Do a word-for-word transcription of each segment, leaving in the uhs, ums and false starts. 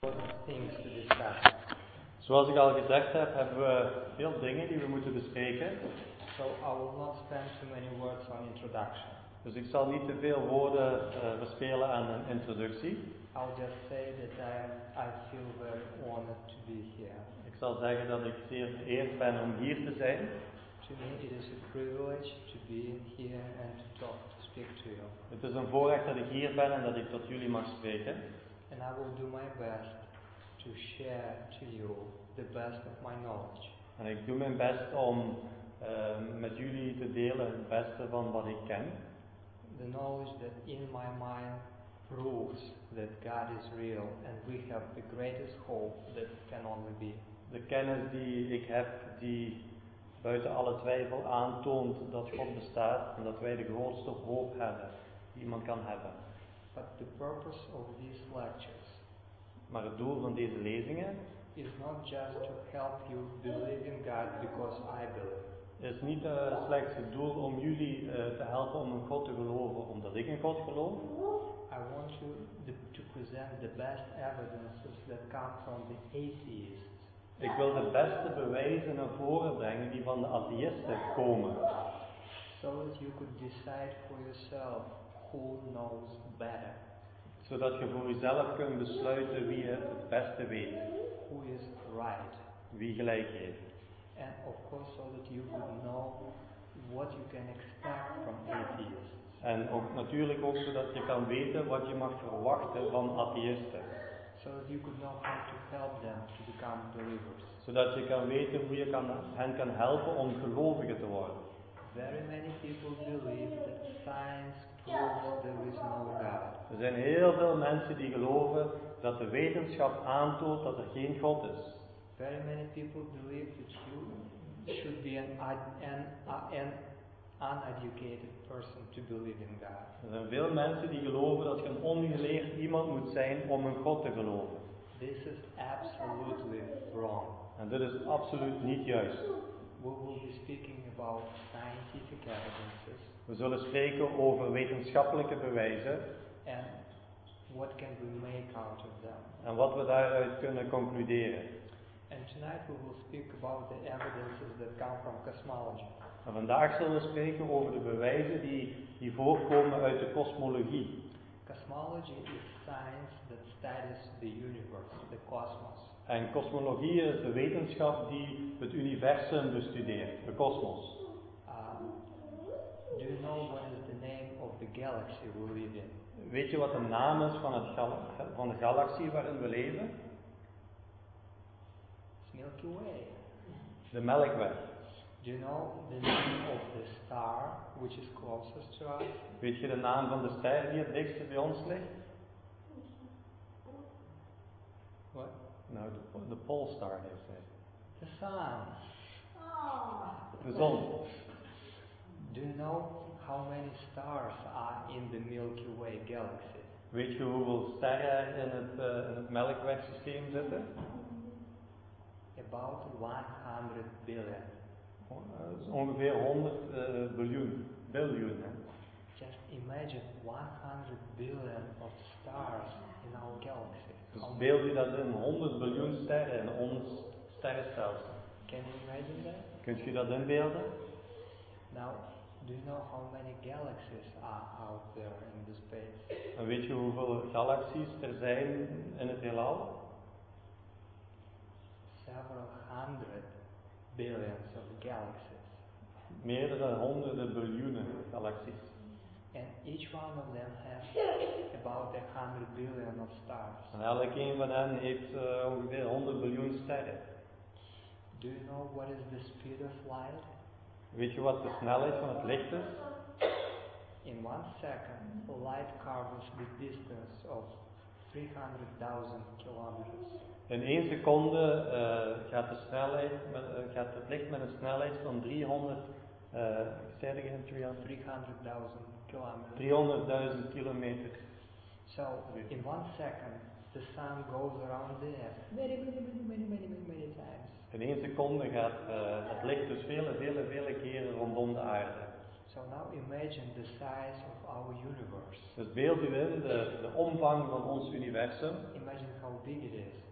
things to discuss. Zoals ik al gezegd heb, hebben we veel dingen die we moeten bespreken. So I will not spend too many words on introduction. Dus ik zal niet te veel woorden uh, verspelen aan een introductie. I'll just say that I, I feel very honored to be here. Ik zal zeggen dat ik zeer vereerd ben om hier te zijn. To me it is a privilege to be here and to talk, to speak to you. Het is een voorrecht dat ik hier ben en dat ik tot jullie mag spreken. And I will do my best to share to you the best of my knowledge. En ik doe mijn best om uh, met jullie te delen het beste van wat ik ken. The knowledge that in my mind proves that God is real and we have the greatest hope that can only be. De kennis die ik heb, die buiten alle twijfel aantoont dat God bestaat en dat wij de grootste hoop hebben die iemand kan hebben. But the purpose of these lectures Maar het doel van deze lezingen is not just to help you believe in God because I believe. is niet uh, slechts het doel om jullie uh, te helpen om in God te geloven, omdat ik in God geloof. I want you the, to present the best evidences that come from the atheists. Ik wil de beste bewijzen naar voren brengen die van de atheïsten komen. So that you could decide for yourself who knows better. Zodat je voor jezelf kunt besluiten wie het het beste weet. Who is right. Wie gelijk heeft. And of course so that you could know what you can expect from atheists. En ook, natuurlijk ook zodat je kan weten wat je mag verwachten van atheïsten. So that you could know how to help them to become believers. Zodat je kan weten hoe je kan, hen kan helpen om gelovigen te worden. Very many people believe that science proves there is no God. Er zijn heel veel mensen die geloven dat de wetenschap aantoont dat er geen God is. Very many people believe that you should be an, an, an uneducated person to believe in God. Er zijn veel mensen die geloven dat je een ongeleerd iemand moet zijn om in God te geloven. This is absolutely wrong. En dit is absoluut niet juist. We will be speaking about scientific evidences. We zullen spreken over wetenschappelijke bewijzen. And what can we make out of them? En wat we daaruit kunnen concluderen. And tonight we will speak about the evidences that come from cosmology. En vandaag zullen we spreken over de bewijzen die, die voortkomen uit de kosmologie. Cosmology is science that studies the universe, the cosmos. En kosmologie is de wetenschap die het universum bestudeert, de kosmos. Uh, do you know what is the name of the galaxy we live in? Weet je wat de naam is van, het gal- van de galaxie waarin we leven? It's Milky Way. De Melkweg. Do you know the name of the star which is closest to us? Weet je de naam van de ster die het dichtste bij ons ligt? What? Nou, de, de Polestar heeft hij. The sun. De zon. Do you know how many stars are in the Milky Way galaxy? Weet je hoeveel sterren er in het, uh, in het Melkwegsysteem zitten? About one hundred billion. Oh, dat is ongeveer honderd uh, biljoen. Biljoen, hè? Just imagine one hundred billion of stars in our galaxy. Dus beeld je dat in honderd biljoen sterren in ons sterrenstelsel. Can you imagine that? Kunt je dat inbeelden? Now, do you know how many galaxies are out there in the space? En weet je hoeveel galaxies er zijn in het heelal? Several hundred billions of galaxies. Meerdere honderden biljoenen galaxies. And each one of them has about a hundred billion of stars. En elk een van hen heeft uh, ongeveer honderd biljoen sterren. Do you know what is the speed of light? Weet je wat de snelheid van het licht is? In one second, light covers the distance of three hundred thousand kilometers. In één seconde uh, gaat, de snelheid met, uh, gaat het licht met een snelheid van driehonderd, uh, say it again, driehonderdduizend kilometers. driehonderdduizend kilometer. So, in one second, the sun goes around the earth many, many, many, many, many, many, many times. In één seconde gaat uh, het licht dus vele, vele, vele keren rondom de aarde. So now imagine the size of our universe. Dus beeld u in de, de omvang van ons universum. Imagine how big it is.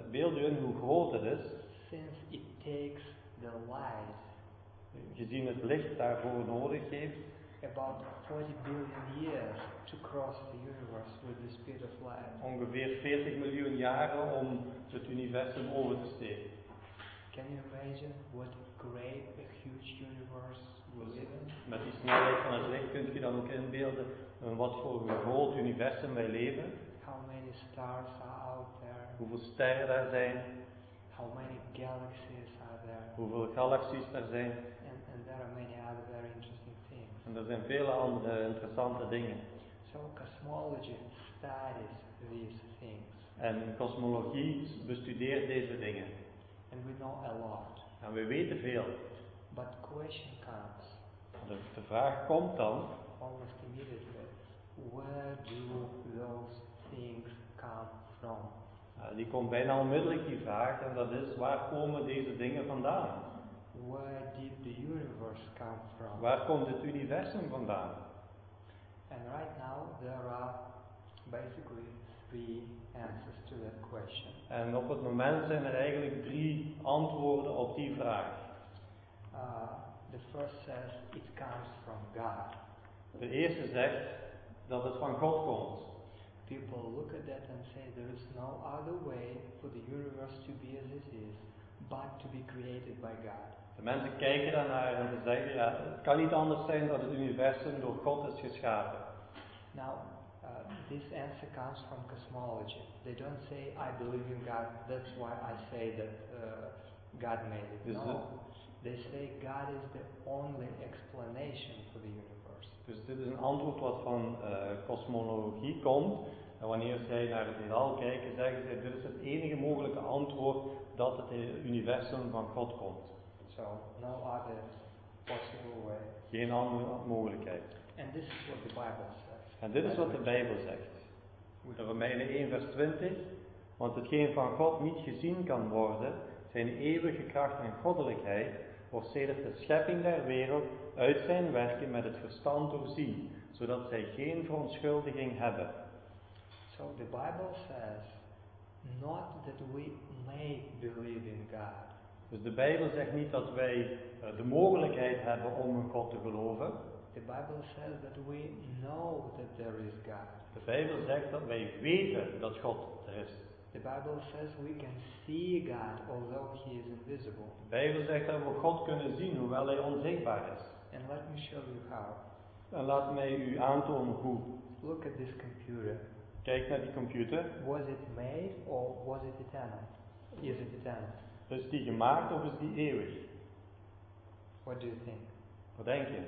beeld je in hoe groot het is, since it takes the light gezien het licht daarvoor nodig heeft, about forty billion years to cross the universe with the speed of light. ongeveer veertig miljoen jaren om het universum over te steken. Can you imagine what great, a huge universe we live in? Met die snelheid van het licht kunt je dan ook inbeelden in wat voor een groot universum wij leven, How many stars are out there? hoeveel sterren daar zijn, How many galaxies are there? hoeveel galaxies er zijn. And, and there are many other very interesting things. En er zijn vele andere interessante dingen. So cosmology studies these things. En kosmologie bestudeert deze dingen. And we know a lot. En we weten veel. But question comes, De, de vraag komt dan, almost immediately, where do those things come from? uh, die komt bijna onmiddellijk die vraag, en dat is, waar komen deze dingen vandaan? Where did the universe come from? Waar komt het universum vandaan? And right now there are basically three answers to that question. En op het moment zijn er eigenlijk drie antwoorden op die vraag. Uh, the first says it comes from God. De eerste zegt dat het van God komt. People look at that and say there is no other way for the universe to be as it is, but to be created by God. De mensen kijken daarnaar en ze zeggen, ja, het kan niet anders zijn dat het universum door God is geschapen. Now, uh, this answer comes from cosmology. They don't say, I believe in God, that's why I say that uh, God made it. Dus No, de- they say God is the only explanation for the universe. Dus dit is een antwoord wat van uh, kosmologie komt. En wanneer zij naar het heelal kijken, zeggen zij, dit is het enige mogelijke antwoord dat het universum van God komt. So, no other possible way. Geen andere mogelijkheid. And this is what the Bible says. En dit is wat de Bijbel zegt. In Romeinen één vers twintig. Want hetgeen van God niet gezien kan worden, zijn eeuwige kracht en goddelijkheid, wordt sedert de schepping der wereld uit zijn werken met het verstand doorzien, zodat zij geen verontschuldiging hebben. So the Bible says not that we may believe in God. Dus de Bijbel zegt niet dat wij uh, de mogelijkheid hebben om in God te geloven. The Bible says that we know that there is God. De Bijbel zegt dat wij weten dat God er is. The Bible says we can see God although He is invisible. De Bijbel zegt dat we God kunnen zien, hoewel Hij onzichtbaar is. And let me show you how. En laat mij u aantonen hoe. Look at this computer. Kijk naar die computer. Was it made or was it eternal? Is it eternal? Is die gemaakt of is die eeuwig? What do you think? Wat denk je?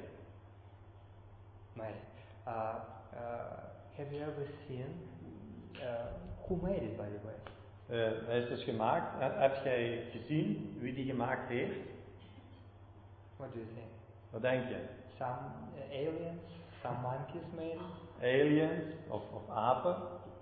Made. Uh, uh, have you ever seen uh, who made it, by the way? Uh, hij is dus gemaakt. Uh, heb jij gezien wie die gemaakt heeft? What do you think? Wat denk je? Some uh, aliens, some monkeys made it. Aliens of, of apen?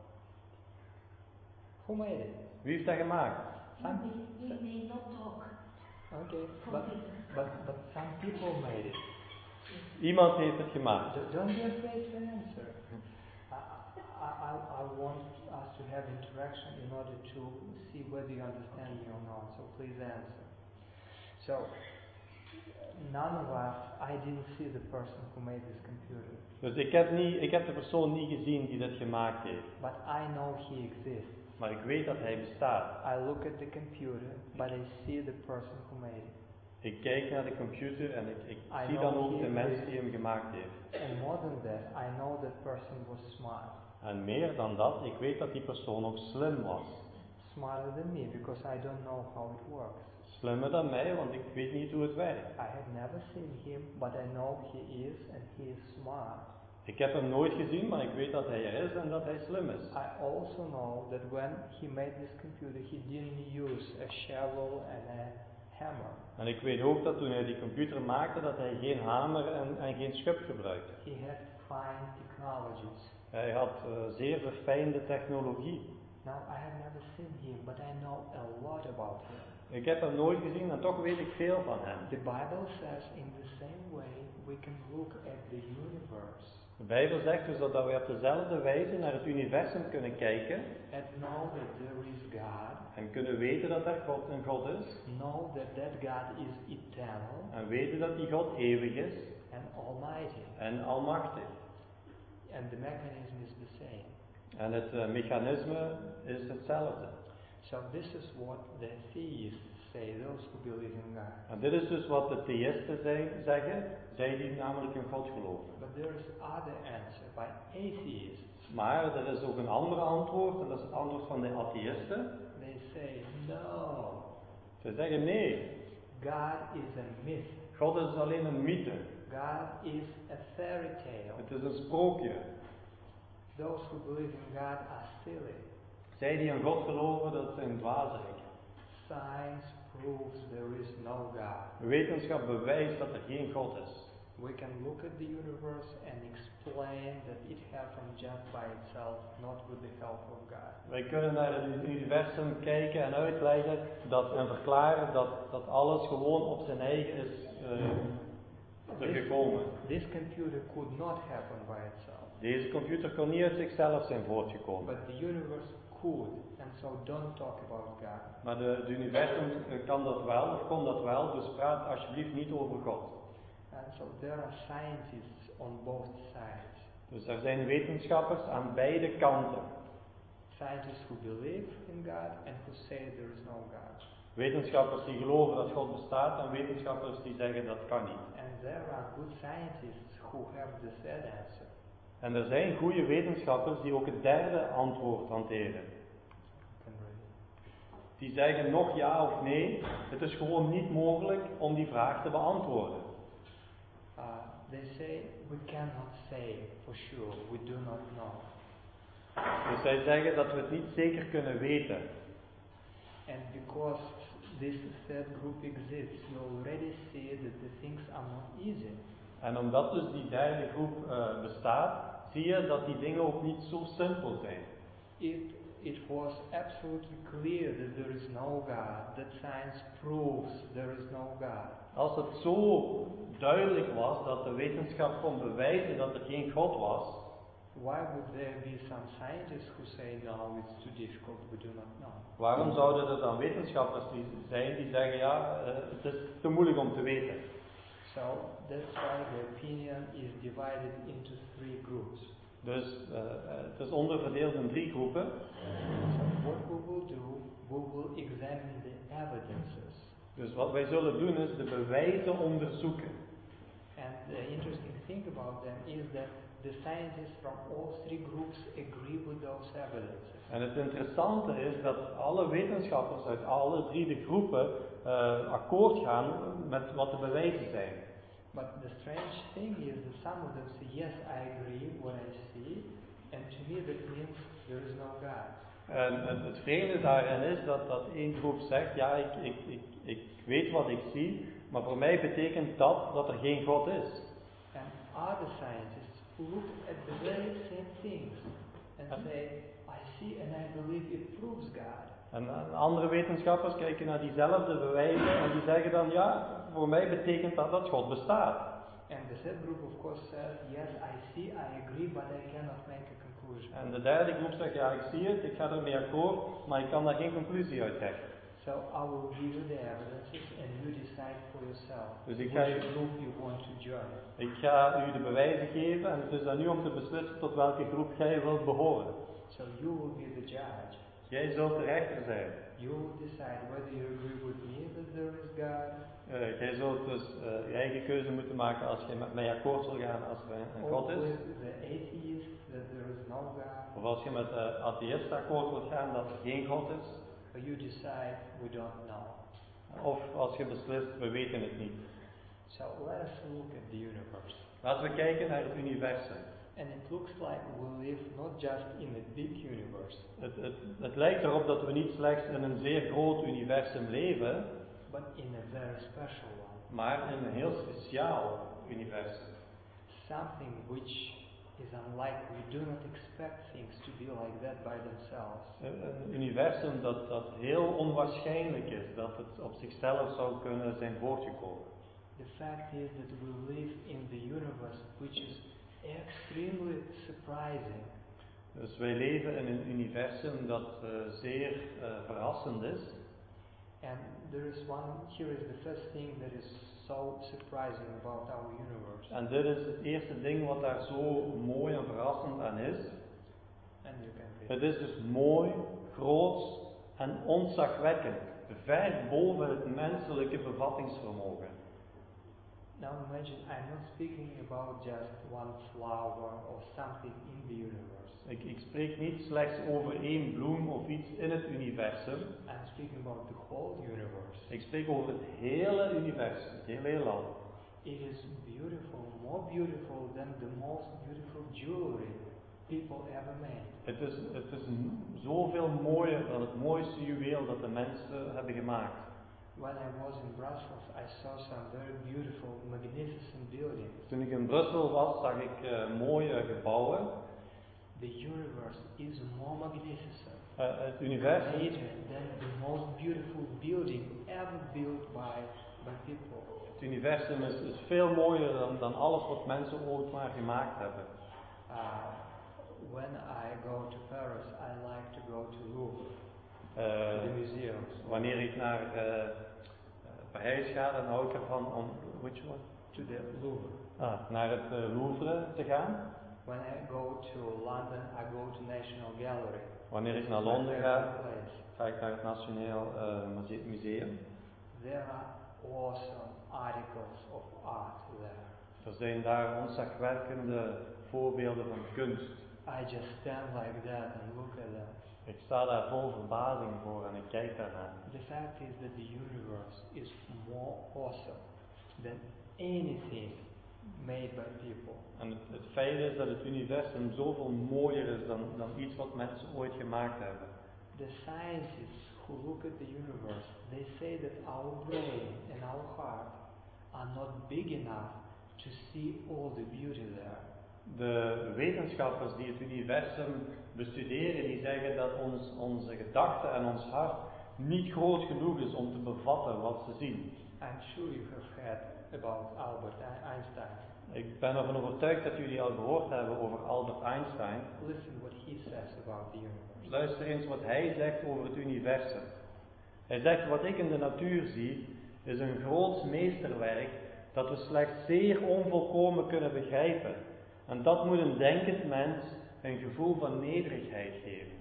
Who made it? Wie heeft dat gemaakt? Some. We may not talk. Okay, but but but some people made it. Iemand heeft het gemaakt. D- don't be afraid to answer. I, I, I, I want us to have interaction in order to see whether you understand me or not. So please answer. So none of us. I didn't see the person who made this computer, Dus ik heb, niet, ik heb de persoon niet gezien die dit gemaakt heeft. but I know he exists. Maar ik weet dat hij bestaat. I look at the computer, but I see the person who made it. Ik kijk naar de computer en ik, ik I zie know dan ook he de mens exists. die hem gemaakt heeft. And more than that, I know that person was smart. En meer dan dat, ik weet dat die persoon ook slim was. Smarter than me, because I don't know how it works. Slimmer dan mij, want ik weet niet hoe het werkt. I have never seen him, but I know he is, and he is smart. Ik heb hem nooit gezien, maar ik weet dat hij er is en dat hij slim is. I also know that when he made this computer, he didn't use a shovel and a hammer. En ik weet ook dat toen hij die computer maakte, dat hij geen hamer en, en geen schub gebruikte. He had fine technologies. Hij had uh, zeer verfijnde technologie. Now, I have never seen him, but I know a lot about him. Ik heb hem nooit gezien en toch weet ik veel van hem. The Bible says in the same way we can look at the universe De Bijbel zegt dus dat wij op dezelfde wijze naar het universum kunnen kijken and know that there is God, en En kunnen weten dat er God een God is. know that that God is eternal En weten dat die God eeuwig is and almighty. en almachtig. And the mechanism is the same. En het uh, mechanisme is hetzelfde. So this is what the theists say, those who believe in God. En dit is dus wat de theïsten zijn, zeggen, zij die namelijk in God geloven. But there is other answer by atheists. Maar er is ook een ander antwoord, en dat is het antwoord van de atheïsten. They say, no, Ze zeggen nee, God is a myth. God is alleen een mythe. God is a fairy tale. Het is een sprookje. Those who believe in God are silly. Zij die in God geloven, dat zijn dwazeriken. Science proves there is no God. Wetenschap bewijst dat er geen God is. We can look at the universe and explain that it happened just by itself, not with the help of God. Wij kunnen naar het universum kijken en uitleggen dat, en verklaren dat, dat alles gewoon op zijn eigen is uh, er gekomen. This computer could not happen by itself. Deze computer kon niet uit zichzelf zijn voortgekomen. But the universe could, and so don't talk about God. Maar de, het universum kan dat wel, of kon dat wel, dus praat alsjeblieft niet over God. And so there are scientists on both sides. Dus er zijn wetenschappers aan beide kanten. Scientists who believe in God and who say there is no God. Wetenschappers die geloven dat God bestaat en wetenschappers die zeggen dat kan niet. And there are good scientists who have the third answer. En er zijn goede wetenschappers die ook het derde antwoord hanteren. Die zeggen nog ja of nee, het is gewoon niet mogelijk om die vraag te beantwoorden. Uh, they say we cannot say for sure, we do not know. Dus zij zeggen dat we het niet zeker kunnen weten. And because this third group exists, you already see that the things are not easy. En omdat dus die derde groep uh, bestaat, zie je dat die dingen ook niet zo simpel zijn. It, it was absolutely clear that there is no God, that science proves there is no God. Als het zo duidelijk was dat de wetenschap kon bewijzen dat er geen God was, why would there be some scientists who say no, it's too difficult, we do not know? Waarom zouden er dan wetenschappers die zijn die zeggen ja, uh, het is te moeilijk om te weten? So that's why the opinion is divided into three groups. Dus uh, het is onderverdeeld in drie groepen. So what we will do, we will examine the evidences. Dus wat wij zullen doen is de bewijzen onderzoeken. And the interesting thing about them is that the scientists from all three groups agree with those evidences. En het interessante is dat alle wetenschappers uit alle drie de groepen uh, akkoord gaan met wat de bewijzen zijn. But the strange thing is that some of them say, yes, I agree what I see, and to me that means there is no God. En het, het vreemde daarin is dat, dat één groep zegt, ja, ik, ik, ik, ik weet wat ik zie, maar voor mij betekent dat dat er geen God is. And other scientists look at the very same things and En, say, I see and I believe it proves God. en andere wetenschappers kijken naar diezelfde bewijzen en die zeggen dan, ja, voor mij betekent dat dat God bestaat. And the third group of course says, yes, I see, I agree, but I cannot make a conclusion. En de derde groep zegt, ja, ik zie het, ik ga ermee akkoord, maar ik kan daar geen conclusie uit trekken. So I will give you the evidences and you decide for yourself Dus ik which ga, group you want to join. ik ga u de bewijzen geven en het is aan u om te beslissen tot welke groep jij wilt behoren. So you will be the judge. Jij zult de rechter zijn. You will decide whether you agree with me that there is God. Uh, jij zult dus uh, je eigen keuze moeten maken als je met mij akkoord wil gaan als er een Or God is. with the atheist that there is no God. Of als je met de atheïst akkoord wilt gaan dat er geen God is. Or you decide we don't know. Of als je beslist, we weten het niet. So let us look at the universe. Laten we kijken naar het universum. And it looks like we live not just in a big universe. Het, het, het lijkt erop dat we niet slechts in een zeer groot universum leven, But in a very special one. maar in een heel speciaal universum. Something which is unlikely. We do not expect things to be like that by themselves. Een, een universum dat, dat heel onwaarschijnlijk is, dat het op zichzelf zou kunnen zijn voortgekomen. The fact is that we live in the universe which is extremely surprising. Dus wij leven in een universum dat uh, zeer uh, verrassend is. And there is one, here is the first thing that is so surprising about our universe. En dit is het eerste ding wat daar zo mooi en verrassend aan is. And you can read. Het is dus mooi, groot en ontzagwekkend. Ver boven het menselijke bevattingsvermogen. Now imagine, I'm not speaking about just one flower or something in the universe. Ik, ik spreek niet slechts over één bloem of iets in het universum. I'm speaking about the whole universe. Ik spreek over het hele universum, het hele heelal. It is beautiful, more beautiful than the most beautiful jewelry people ever made. Het is, het is zoveel mooier dan het mooiste juweel dat de mensen hebben gemaakt. When I was in Brussels, I saw some very beautiful, magnificent buildings. Toen ik in Brussel was, zag ik uh, mooie gebouwen. The universe is more magnificent. Uh, het universum Greater than the most beautiful building ever built by, by people. Het universum is, is veel mooier dan, dan alles wat mensen ooit maar gemaakt hebben. Uh, when I go to Paris, I like to go to Louvre, Uh, the museums. wanneer ik naar uh, uh, Parijs ga, dan hou ik ervan om which one? To the Louvre. Ah, naar het uh, Louvre te gaan. When I go to London, I go to National Gallery. Wanneer ik naar It's my Londen favorite ga, place. ga ik naar het Nationaal uh, Muse- Museum. There are awesome articles of art there. Er zijn daar ontzagwekkende voorbeelden van kunst. I just stand like that and look at them. Ik sta daar vol verbazing voor en ik kijk daarnaar. The fact is that the universe is more awesome than anything made by people. En het, het feit is dat het universum zoveel mooier is dan, dan iets wat mensen ooit gemaakt hebben. The scientists who look at the universe, they say that our brain and our heart are not big enough to see all the beauty there. De wetenschappers die het universum bestuderen, die zeggen dat ons, onze gedachten en ons hart niet groot genoeg is om te bevatten wat ze zien. I'm sure you have heard about Albert Einstein. Ik ben ervan overtuigd dat jullie al gehoord hebben over Albert Einstein. Listen what he says about the universe. Luister eens wat hij zegt over het universum. Hij zegt: wat ik in de natuur zie, is een groot meesterwerk dat we slechts zeer onvolkomen kunnen begrijpen. En dat moet een denkend mens een gevoel van nederigheid geven.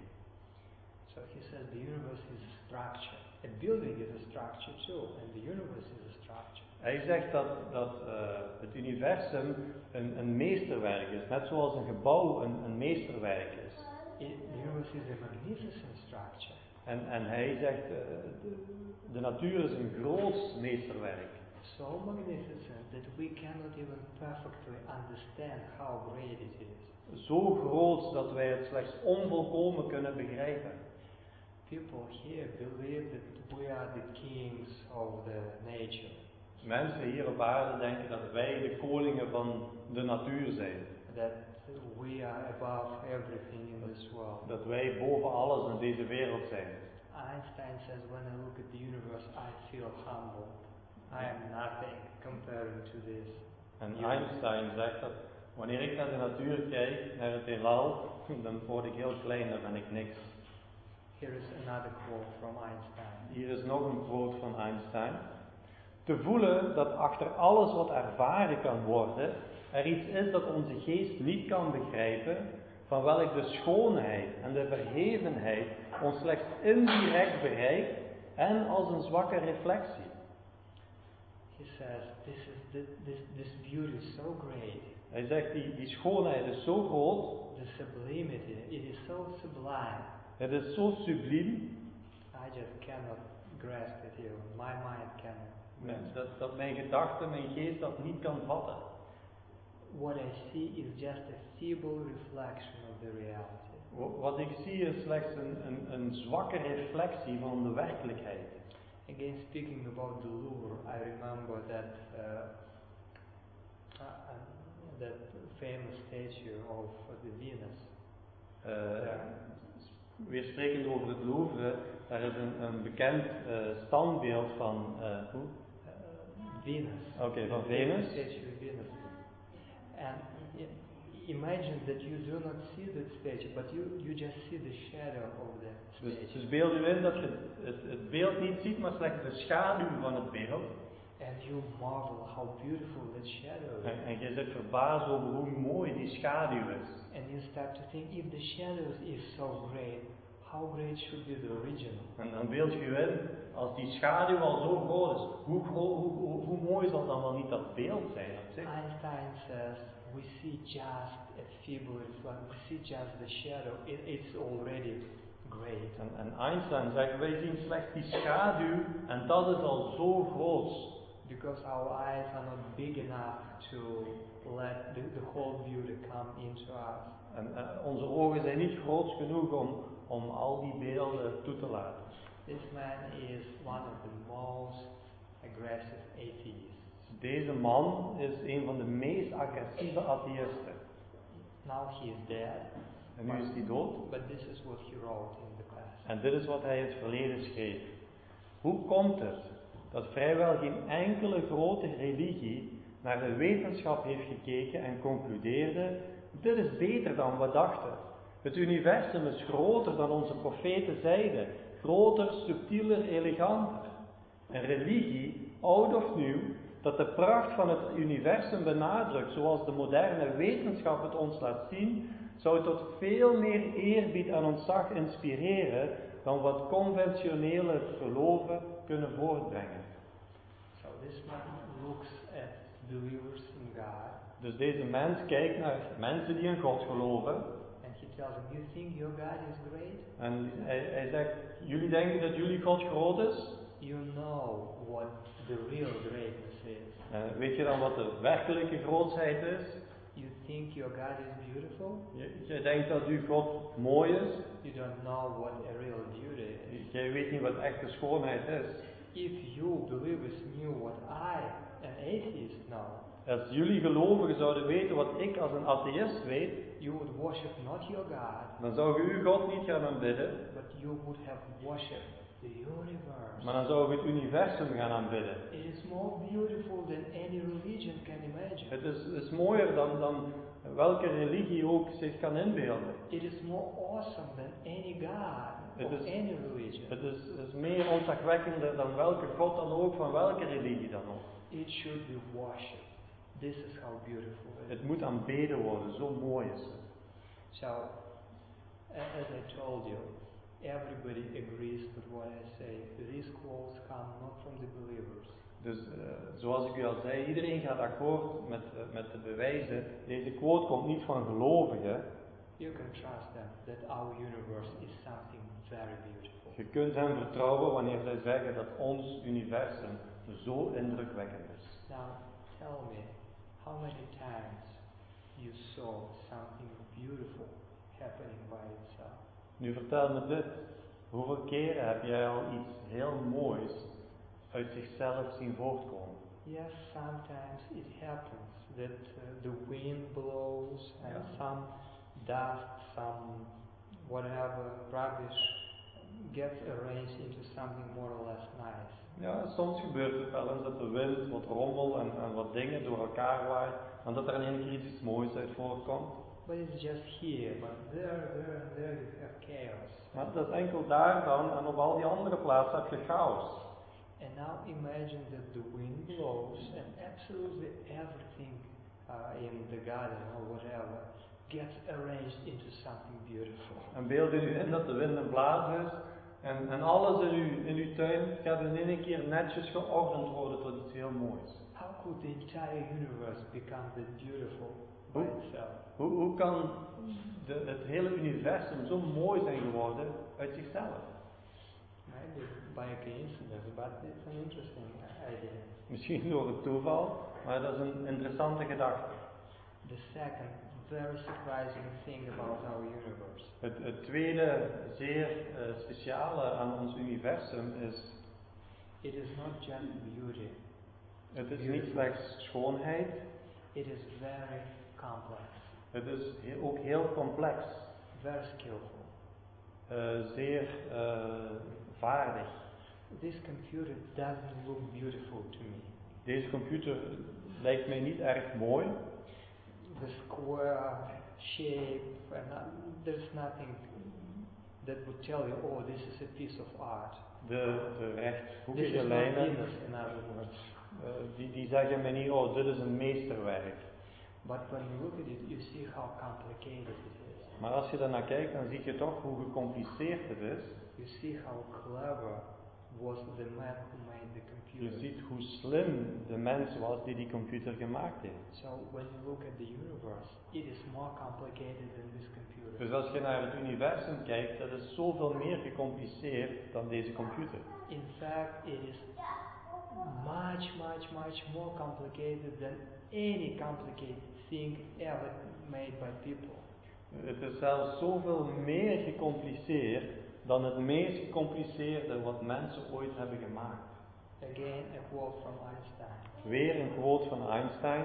So he says the universe is a structure. A building is a structure too, and the universe is a structure. Hij zegt dat, dat uh, het universum een, een meesterwerk is, net zoals een gebouw een, een meesterwerk is. It, the universe is a magnificent structure. En, en hij zegt, uh, de, de natuur is een groot meesterwerk. So magnificent that we cannot even perfectly understand how great it is. Zo groot dat wij het slechts onvolkomen kunnen begrijpen. People here believe that we are the kings of the nature. Mensen hier op aarde denken dat wij de koningen van de natuur zijn. That we are above everything in this world. Dat wij boven alles in deze wereld zijn. Einstein says, when I look at the universe, I feel humble. I am nothing comparing to this. En universe. Einstein zegt dat wanneer ik naar de natuur kijk, naar het heelal, dan word ik heel klein, dan ben ik niks. Here is another quote from Einstein. Hier is nog een quote van Einstein. Te voelen dat achter alles wat ervaren kan worden, er iets is dat onze geest niet kan begrijpen, van welk de schoonheid en de verhevenheid ons slechts indirect bereikt en als een zwakke reflectie. He says, this, is the, this, this beauty is so great. Hij zegt, die, die schoonheid is zo groot, The sublimity, it is so sublime. het is zo subliem, I just cannot grasp it here. My mind cannot grasp. dat, dat mijn gedachte, mijn geest dat niet kan vatten. What I see is just a feeble reflection of the reality. Wa- Wat ik zie is slechts een, een, een zwakke reflectie van de werkelijkheid. Again, speaking about the Louvre, I remember that uh, uh, uh, that famous statue of the Venus. Uh, weer sprekend over het Louvre, daar is een, een bekend uh, standbeeld van uh, hoe? Uh, Venus. Oké, van The Venus. statue of Venus. And i- imagine that you do not see that statue, but you, you just see the shadow of the Dus, statue. dus beeld u in dat je het, het beeld niet ziet, maar slechts de schaduw van het beeld. And you marvel how beautiful that shadow is. En, en je zit verbaasd over hoe mooi die schaduw is. And you start to think, if the shadow is so great, how great should be the original? En dan beeld je u in, als die schaduw al zo groot is, hoe, gro- hoe, hoe, hoe mooi zal dan wel niet dat beeld zijn op zich? Einstein says, we see just a feeble reflection, we see just the shadow, it, it's already great. En, en Einstein zegt, wij zien slechts die schaduw en dat is al zo groot. Because our eyes are not big enough to let the, the whole beauty come into us. En, en onze ogen zijn niet groot genoeg om, om al die beelden toe te laten. This man is one of the most aggressive atheists. Deze man is een van de meest agressieve atheïsten. Now he is dead, En nu is hij dood. but this is what he wrote in the past. En dit is wat hij in het verleden schreef. Hoe komt het dat vrijwel geen enkele grote religie naar de wetenschap heeft gekeken en concludeerde: dit is beter dan we dachten. Het universum is groter dan onze profeten zeiden, groter, subtieler, eleganter. Een religie, oud of nieuw, dat de pracht van het universum benadrukt, zoals de moderne wetenschap het ons laat zien, zou tot veel meer eerbied en ontzag inspireren dan wat conventionele geloven kunnen voortbrengen. So this man looks at believers in God, Dus deze mens kijkt naar mensen die in God geloven and he tells them, you think your God is great? en hij, hij zegt, jullie denken dat jullie God groot is? You know what the real greatness is. En weet je dan wat de werkelijke grootheid is? You think your God is beautiful? Je, jij denkt dat uw God mooi is? You don't know what a real beauty is. Jij weet niet wat echte schoonheid is. If you believers knew what I, an atheist, know, Als jullie gelovigen zouden weten wat ik als een atheïst weet, you would worship not your God, dan zou je uw God niet gaan aanbidden, but you would have worshipped the universe. maar dan zou je het universum gaan aanbidden. It is more beautiful than any religion can imagine. Het is, is mooier dan, dan welke religie ook zich kan inbeelden. It is more awesome than any God Het of is- any religion. Het is, is meer ontzagwekkender dan welke God dan ook, van welke religie dan ook. It should be worshipped. This is how beautiful it is. Het moet aanbeden worden, zo mooi is het. So, a- as I told you, everybody agrees with what I say. These quotes come not from the believers. Dus uh, zoals ik u al zei, iedereen gaat akkoord met, uh, met de bewijzen. Deze quote komt niet van gelovigen. You can trust them that our universe is something very beautiful. Je kunt hen vertrouwen wanneer zij zeggen dat ons universum zo indrukwekkend is. Now, tell me, how many times you saw something beautiful happening by itself? Nu vertel me dit. Hoeveel keren heb jij al iets heel moois uit zichzelf zien voortkomen? Yes, sometimes it happens that uh, the wind blows and Yeah. some dust, some whatever rubbish gets arranged into something more or less nice. Ja, soms gebeurt het wel eens dat de wind wat rommel en, en wat dingen door elkaar waait en dat er in één keer iets moois uit voortkomt. But it's just here, but there, there, and there you have chaos. Maar dat is enkel daar dan en op al die andere plaatsen heb je chaos. And now imagine that the wind blows and absolutely everything uh, in the garden or whatever gets arranged into something beautiful. En beeld u in dat de wind een blaas is en, en alles in uw, in uw tuin gaat in één keer netjes geordend worden tot iets heel moois. How could the entire universe become that beautiful by Hoe- itself? Hoe, hoe kan de, het hele universum zo mooi zijn geworden uit zichzelf? Maybe by a coincidence, but it's an interesting idea. Misschien door het toeval, maar dat is een interessante gedachte. The second very surprising thing about our universe Het, het tweede zeer uh, speciale aan ons universum is, it is not just beauty, het is niet slechts schoonheid, it is very complex, het is heel, ook heel complex, very skillful. uh, zeer uh, vaardig. This computer doesn't look beautiful to me. Deze computer lijkt mij niet erg mooi. the square shape, and uh, there's nothing that would tell you, oh, this is a piece of art. De, de This rechthoekige is not lijnen, Venus, in other words. uh, die, die zeggen me niet, oh, dit is een meesterwerk. But when you look at it, you see how complicated it is. Maar als je daarnaar kijkt, dan zie je toch hoe gecompliceerd het is. You see how clever was the man who made the Je computer. ziet hoe slim de mens was die die computer gemaakt heeft. So when you look at the universe, it is more complicated than this computer. Dus als je naar het universum kijkt, dat is zoveel meer gecompliceerd dan deze computer. In fact, it is much, much, much more complicated than any complicated thing ever made by people. Het is zelfs zoveel meer gecompliceerd dan het meest gecompliceerde wat mensen ooit hebben gemaakt. Again, a quote from Einstein. Weer een quote van Einstein.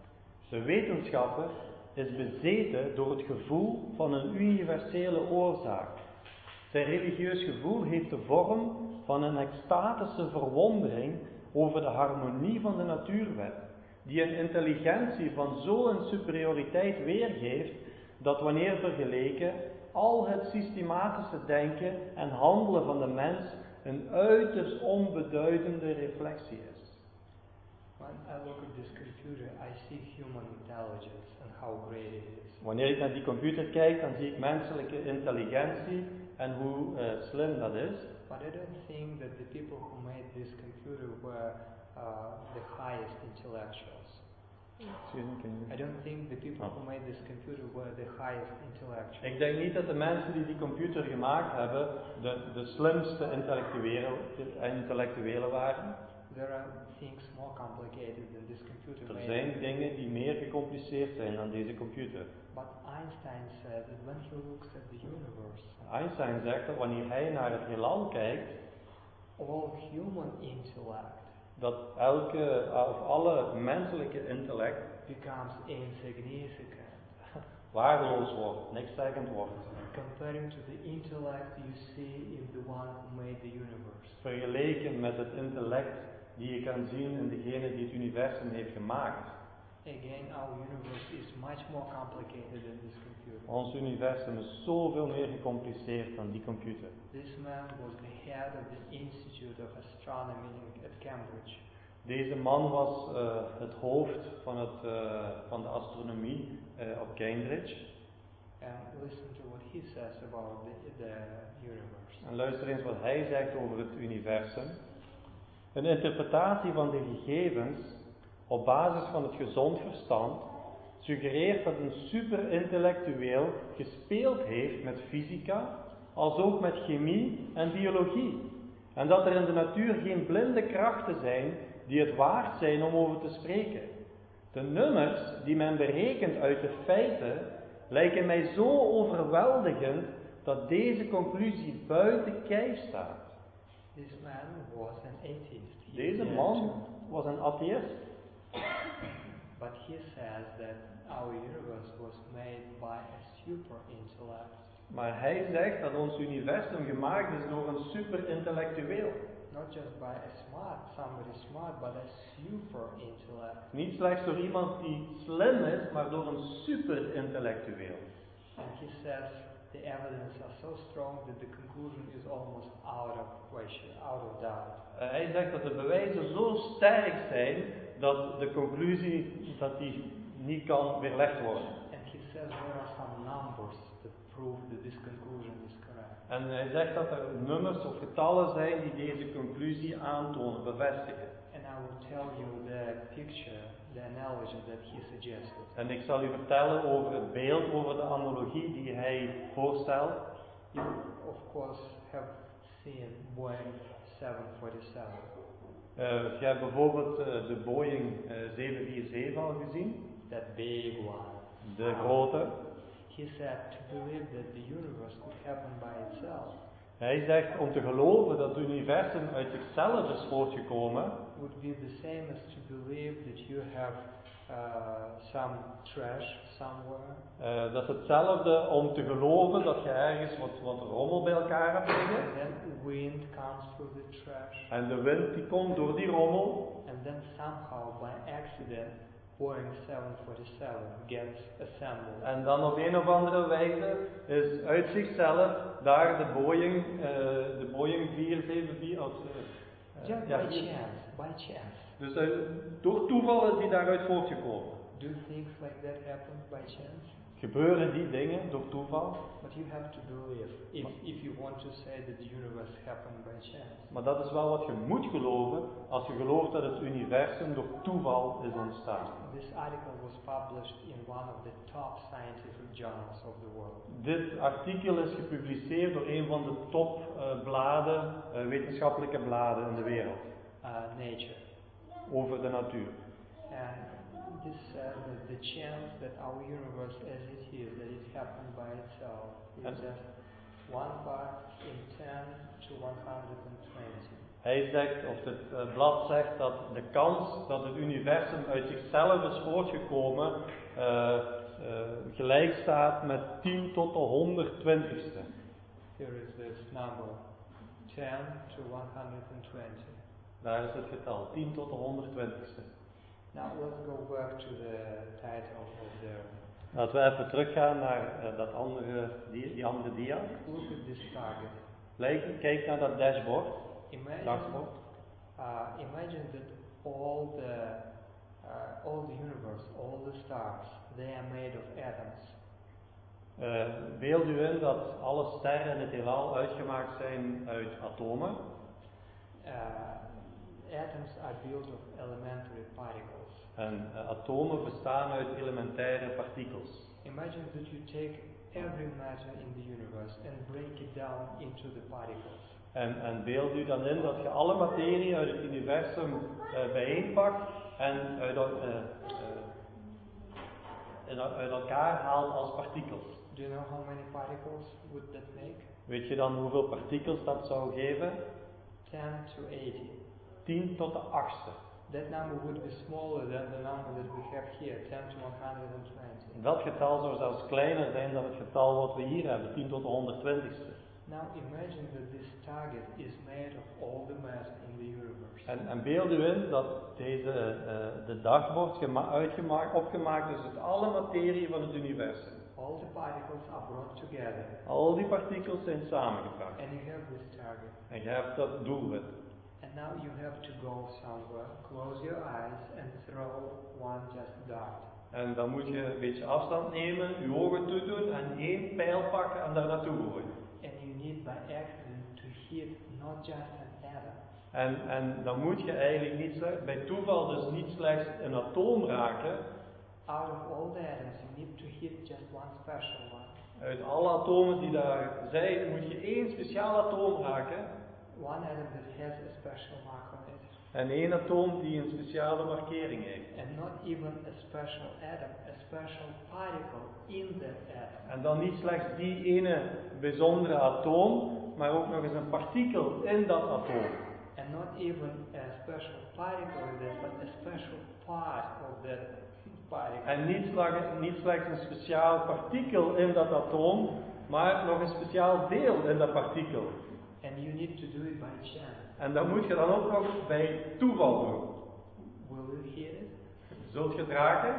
De wetenschapper is bezeten door het gevoel van een universele oorzaak. Zijn religieus gevoel heeft de vorm van een extatische verwondering over de harmonie van de natuurwet, die een intelligentie van zo'n superioriteit weergeeft, dat wanneer vergeleken, al het systematische denken en handelen van de mens een uiterst onbeduidende reflectie is. When I look at this computer, I see human intelligence and how great it is. Wanneer ik naar die computer kijk, dan zie ik menselijke intelligentie en hoe uh, slim dat is. But I don't think that the people who made this computer were uh, the highest intellectuals. Excuse me, can you... I don't think the people who made this computer were the highest intellectuals. Ik denk niet dat de mensen die die computer gemaakt hebben de, de slimste intellectuelen, intellectuelen waren. There are things more complicated than this computer Er made. zijn dingen die meer gecompliceerd zijn dan deze computer. But Einstein said that when he looks at the universe, Einstein zegt dat wanneer hij naar het heelal kijkt, all human intellect dat elke of alle menselijke intellect becomes insignificant waardeloos wordt, niks zeggend wordt. comparing to the intellect you see in the one who made the universe. Vergeleken met het intellect die je kan zien in degene die het universum heeft gemaakt. Again, our universe is much more complicated than this computer. Ons universum is zoveel meer gecompliceerd dan die computer. This man was the head of the Institute of Astronomy at Cambridge. Deze man was uh, het hoofd van, het, uh, van de astronomie uh, op Cambridge. And listen to what he says about the, the universe. En luister eens wat hij zegt over het universum. Een interpretatie van de gegevens op basis van het gezond verstand suggereert dat een superintellectueel gespeeld heeft met fysica, als ook met chemie en biologie. En dat er in de natuur geen blinde krachten zijn die het waard zijn om over te spreken. De nummers die men berekent uit de feiten lijken mij zo overweldigend dat deze conclusie buiten kijf staat. This man was an atheist. He Deze said man to- was een atheïst. But he says that our universe was made by a super intellect. Maar hij zegt dat ons universum gemaakt is door een superintellectueel. Not just by a smart, somebody smart, but a super intellect. Niet slechts door iemand die slim is, maar door een superintellectueel. And he says the evidence are so strong that the conclusion is almost out of question, out of doubt. Uh, hij zegt dat de bewijzen zo sterk zijn dat de conclusie dat die niet kan weerlegd worden. And he says there are some numbers that prove that this conclusion is correct. En hij zegt dat er nummers of getallen zijn die deze conclusie aantonen, bevestigen. And I will tell you the picture, the analogy that he suggested. En ik zal u vertellen over het beeld, over de analogie die hij voorstelt. You, of course, have seen Boeing seven forty-seven. Uh, je hebt bijvoorbeeld uh, de Boeing uh, zeven vier zeven al gezien, That big one. de grote. He said to believe that the universe could happen by itself Hij zegt om te geloven dat het universum uit zichzelf is voortgekomen, would be the same as to believe that you have uh, some trash somewhere uh, dat is hetzelfde om te geloven dat je ergens wat, wat rommel bij elkaar hebt liggen. and then wind comes through the trash En de wind die komt door die rommel. and then somehow by accident Boeing seven forty-seven gets assembled. En dan op een of andere wijze is uit zichzelf daar de Boeing, uh, de Boeing vier zeven vier als uh, Just ja, by chance, by chance. Dus uh, door toeval is die daaruit voortgekomen. Do things like that happen by chance? Gebeuren die dingen door toeval? But you have to believe if, if you want to say that the universe happened by chance. Maar dat is wel wat je moet geloven als je gelooft dat het universum door toeval is ontstaan. This article was published in one of the top scientific journals of the world. Dit artikel is gepubliceerd door een van de top uh, bladen, uh, wetenschappelijke bladen in de wereld. Uh, nature. Over de natuur. And this says that the chance that our universe as it is, that it happened by itself, is En just one part in ten to one hundred twenty. Hij zegt, of het uh, blad zegt, dat de kans dat het universum uit zichzelf is voortgekomen uh, uh, gelijk staat met tien tot de honderdtwintigste. Here is this number, ten to one hundred twenty. Daar is het getal, tien tot de honderdtwintigste. Now let's go back to the title of the... Laten we even teruggaan naar uh, dat andere, die, die andere dia. Look at this target. Kijk, kijk naar dat dashboard. Imagine, dashboard. uh, imagine that all the, uh, all the universe, all the stars, they are made of atoms. Uh, beeld u in dat alle sterren in het heelal uitgemaakt zijn uit atomen. Uh, atoms are built of elementary particles. En uh, atomen bestaan uit elementaire partikels. Imagine that you take every matter in the universe and break it down into the particles. En, en beeld u dan in dat je alle materie uit het universum uh, bijeenpakt en uit, uh, uh, uit elkaar haalt als partikels. Do you know how many particles would that make? Weet je dan hoeveel partikels dat zou geven? ten to eighty. tien tot de achtste. That number would be smaller than the number that we have here, ten to one hundred twenty. Dat getal zou zelfs kleiner zijn dan het getal wat we hier hebben, tien tot de honderdtwintigste. Now imagine that this target is made of all the matter in the universe. En, en beeld u in dat deze uh, de dashboard gema- uitgemaakt, opgemaakt is uit alle materie van het universum. All the particles are brought together. Al die partikels zijn samengebracht. And you have this target. En je hebt dat doelwit. And now you have to go somewhere, close your eyes and throw one just dart. En dan moet je een beetje afstand nemen, je ogen toedoen en één pijl pakken en daar naartoe gooien. And you need by accident to hit not just an atom. En, en dan moet je eigenlijk niet slechts, bij toeval dus niet slechts een atoom raken. Out of all the atoms you need to hit just one special one. Uit alle atomen die daar zijn, moet je één speciaal atoom raken. One atom that has a special mark on it. En één atoom die een speciale markering heeft. And not even a special atom, a special particle in that atom. En dan niet slechts die ene bijzondere atoom, maar ook nog eens een partikel in dat atoom. And not even a special particle in that, but a special part of that particle. En niet slechts, niet slechts een speciaal partikel in dat atoom, maar nog een speciaal deel in dat partikel. And you need to do it by chance. En dat moet je dan ook nog bij toeval doen. Will you hear it? Zult je het raken?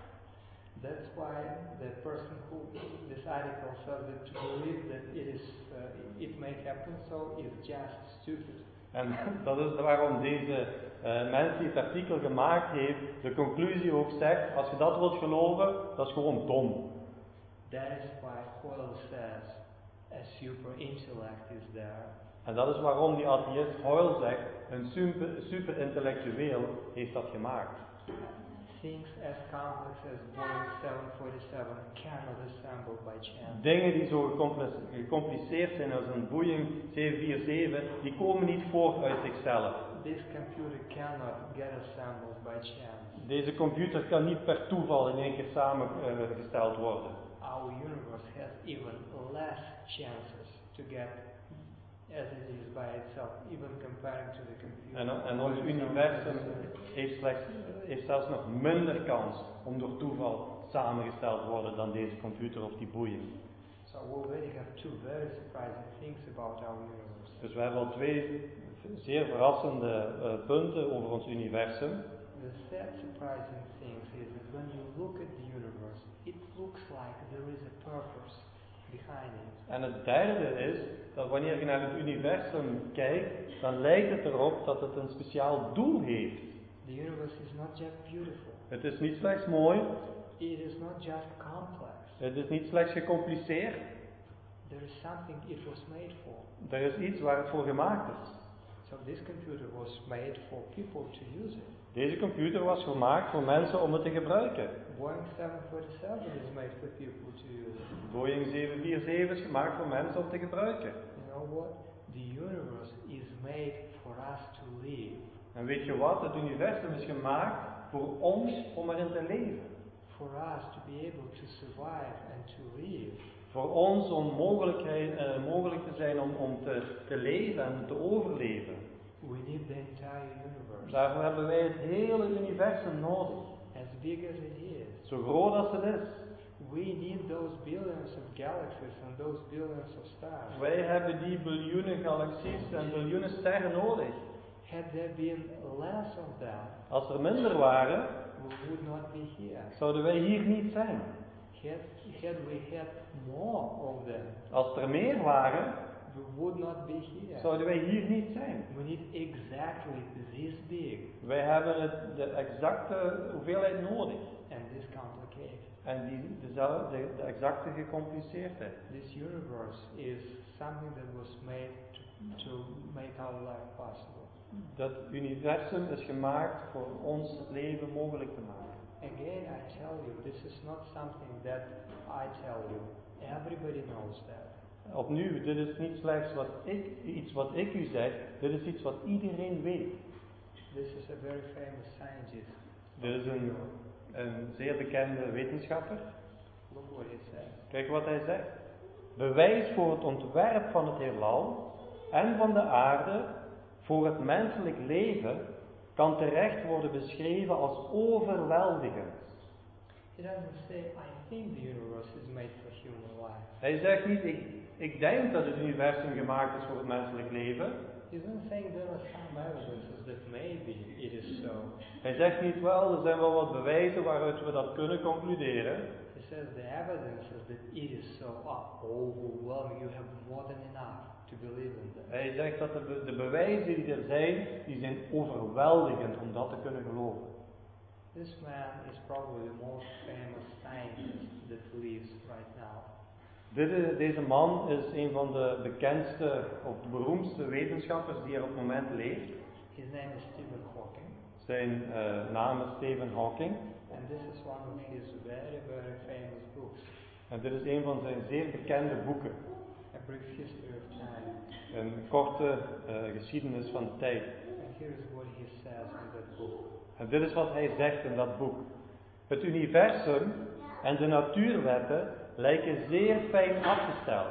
That's why the person who this article says that to believe that it is uh, it may happen so is just stupid. En dat is waarom deze uh, mens die het artikel gemaakt heeft, de conclusie ook zegt, als je dat wilt geloven, dat is gewoon dom. That is why Hoyle says a super intellect is there. En dat is waarom die atheïst Hoyle zegt, een super, super intellectueel heeft dat gemaakt. Things as complex as Boeing seven forty-seven cannot assemble by chance. Dingen die zo gecompliceerd zijn als een Boeing zeven vier zeven, die komen niet voort uit zichzelf. This computer cannot get assembled by chance. Deze computer kan niet per toeval in één keer samengesteld worden. Our universe has even less chances to get as it is by itself, even comparing to the computer. En, en ons universum heeft, slechts, heeft zelfs nog minder kans om door toeval samengesteld te worden dan deze computer of die Boeing. So we already have two very surprising things about our universe. Dus we hebben al twee zeer verrassende uh, punten over ons universum. the third surprising thing is that when you look at the universe, it looks like there is a purpose behind it. En het derde is dat wanneer je naar het universum kijkt, dan lijkt het erop dat het een speciaal doel heeft. The universe is not just beautiful. Het is niet slechts mooi, It is not just complex. het is niet slechts gecompliceerd. There is something it was made for. Er is iets waar het voor gemaakt is. So this computer was made for people to use it. Deze computer was gemaakt voor mensen om het te gebruiken. Boeing seven forty-seven is made for people to use it. Boeing zeven vier zeven is gemaakt voor mensen om te gebruiken. You know what? The universe is made for us to live. En weet je wat? Het universum is gemaakt voor ons om erin te leven. For us to be able to survive and to live. Voor ons om mogelijkheid, uh, mogelijk te zijn om, om te, te leven en te overleven. We need the entire universe. Daarvoor hebben wij het hele universum nodig. As big as it is. Zo groot als het is. We need those billions of galaxies and those billions of stars. Wij hebben die biljoenen galaxies en biljoenen sterren nodig. Had there been less of them, Als er minder waren, we would not be here. zouden wij hier niet zijn. Had, had we had more of them, Als er meer waren, we would not be here. zouden wij hier niet zijn. We need exactly this big Wij hebben het, de exacte hoeveelheid nodig. and this complicated. En die, dezelfde, de, de exacte gecompliceerdheid. This universe is something that was made to, to make our life possible. Dat universum is gemaakt voor ons het leven mogelijk te maken. Again, I tell you, this is not something that I tell you. Everybody knows that. Opnieuw, dit is niet slechts wat ik, iets wat ik u zeg, dit is iets wat iedereen weet. This is a very famous scientist. Dit is een, een zeer bekende wetenschapper. Look what he says. Kijk wat hij zegt. Bewijs voor het ontwerp van het heelal en van de aarde voor het menselijk leven kan terecht worden beschreven als overweldigend. He doesn't say, I think the universe is made for human life. Hij zegt niet, ik, ik denk dat het universum gemaakt is voor het menselijk leven. He's not saying there are some evidences that maybe it is so. Hij zegt niet, wel, er zijn wel wat bewijzen waaruit we dat kunnen concluderen. He says the evidence is that it is so are overwhelming. You have more than enough to believe in that. Hij zegt dat de, be- de bewijzen die er zijn, die zijn overweldigend om dat te kunnen geloven. This man is probably the most famous scientist that lives right now. Dit is- deze man is een van de bekendste of beroemdste wetenschappers die er op het moment leeft. His name is Stephen Hawking, Zijn uh, naam is Stephen Hawking. and this is one of his very, very famous books, En dit is een van zijn zeer bekende boeken. A Brief History of Time. Een korte uh, geschiedenis van de tijd. And here is what he says in that book. En dit is wat hij zegt in dat boek. Het universum en de natuurwetten lijken zeer fijn afgesteld.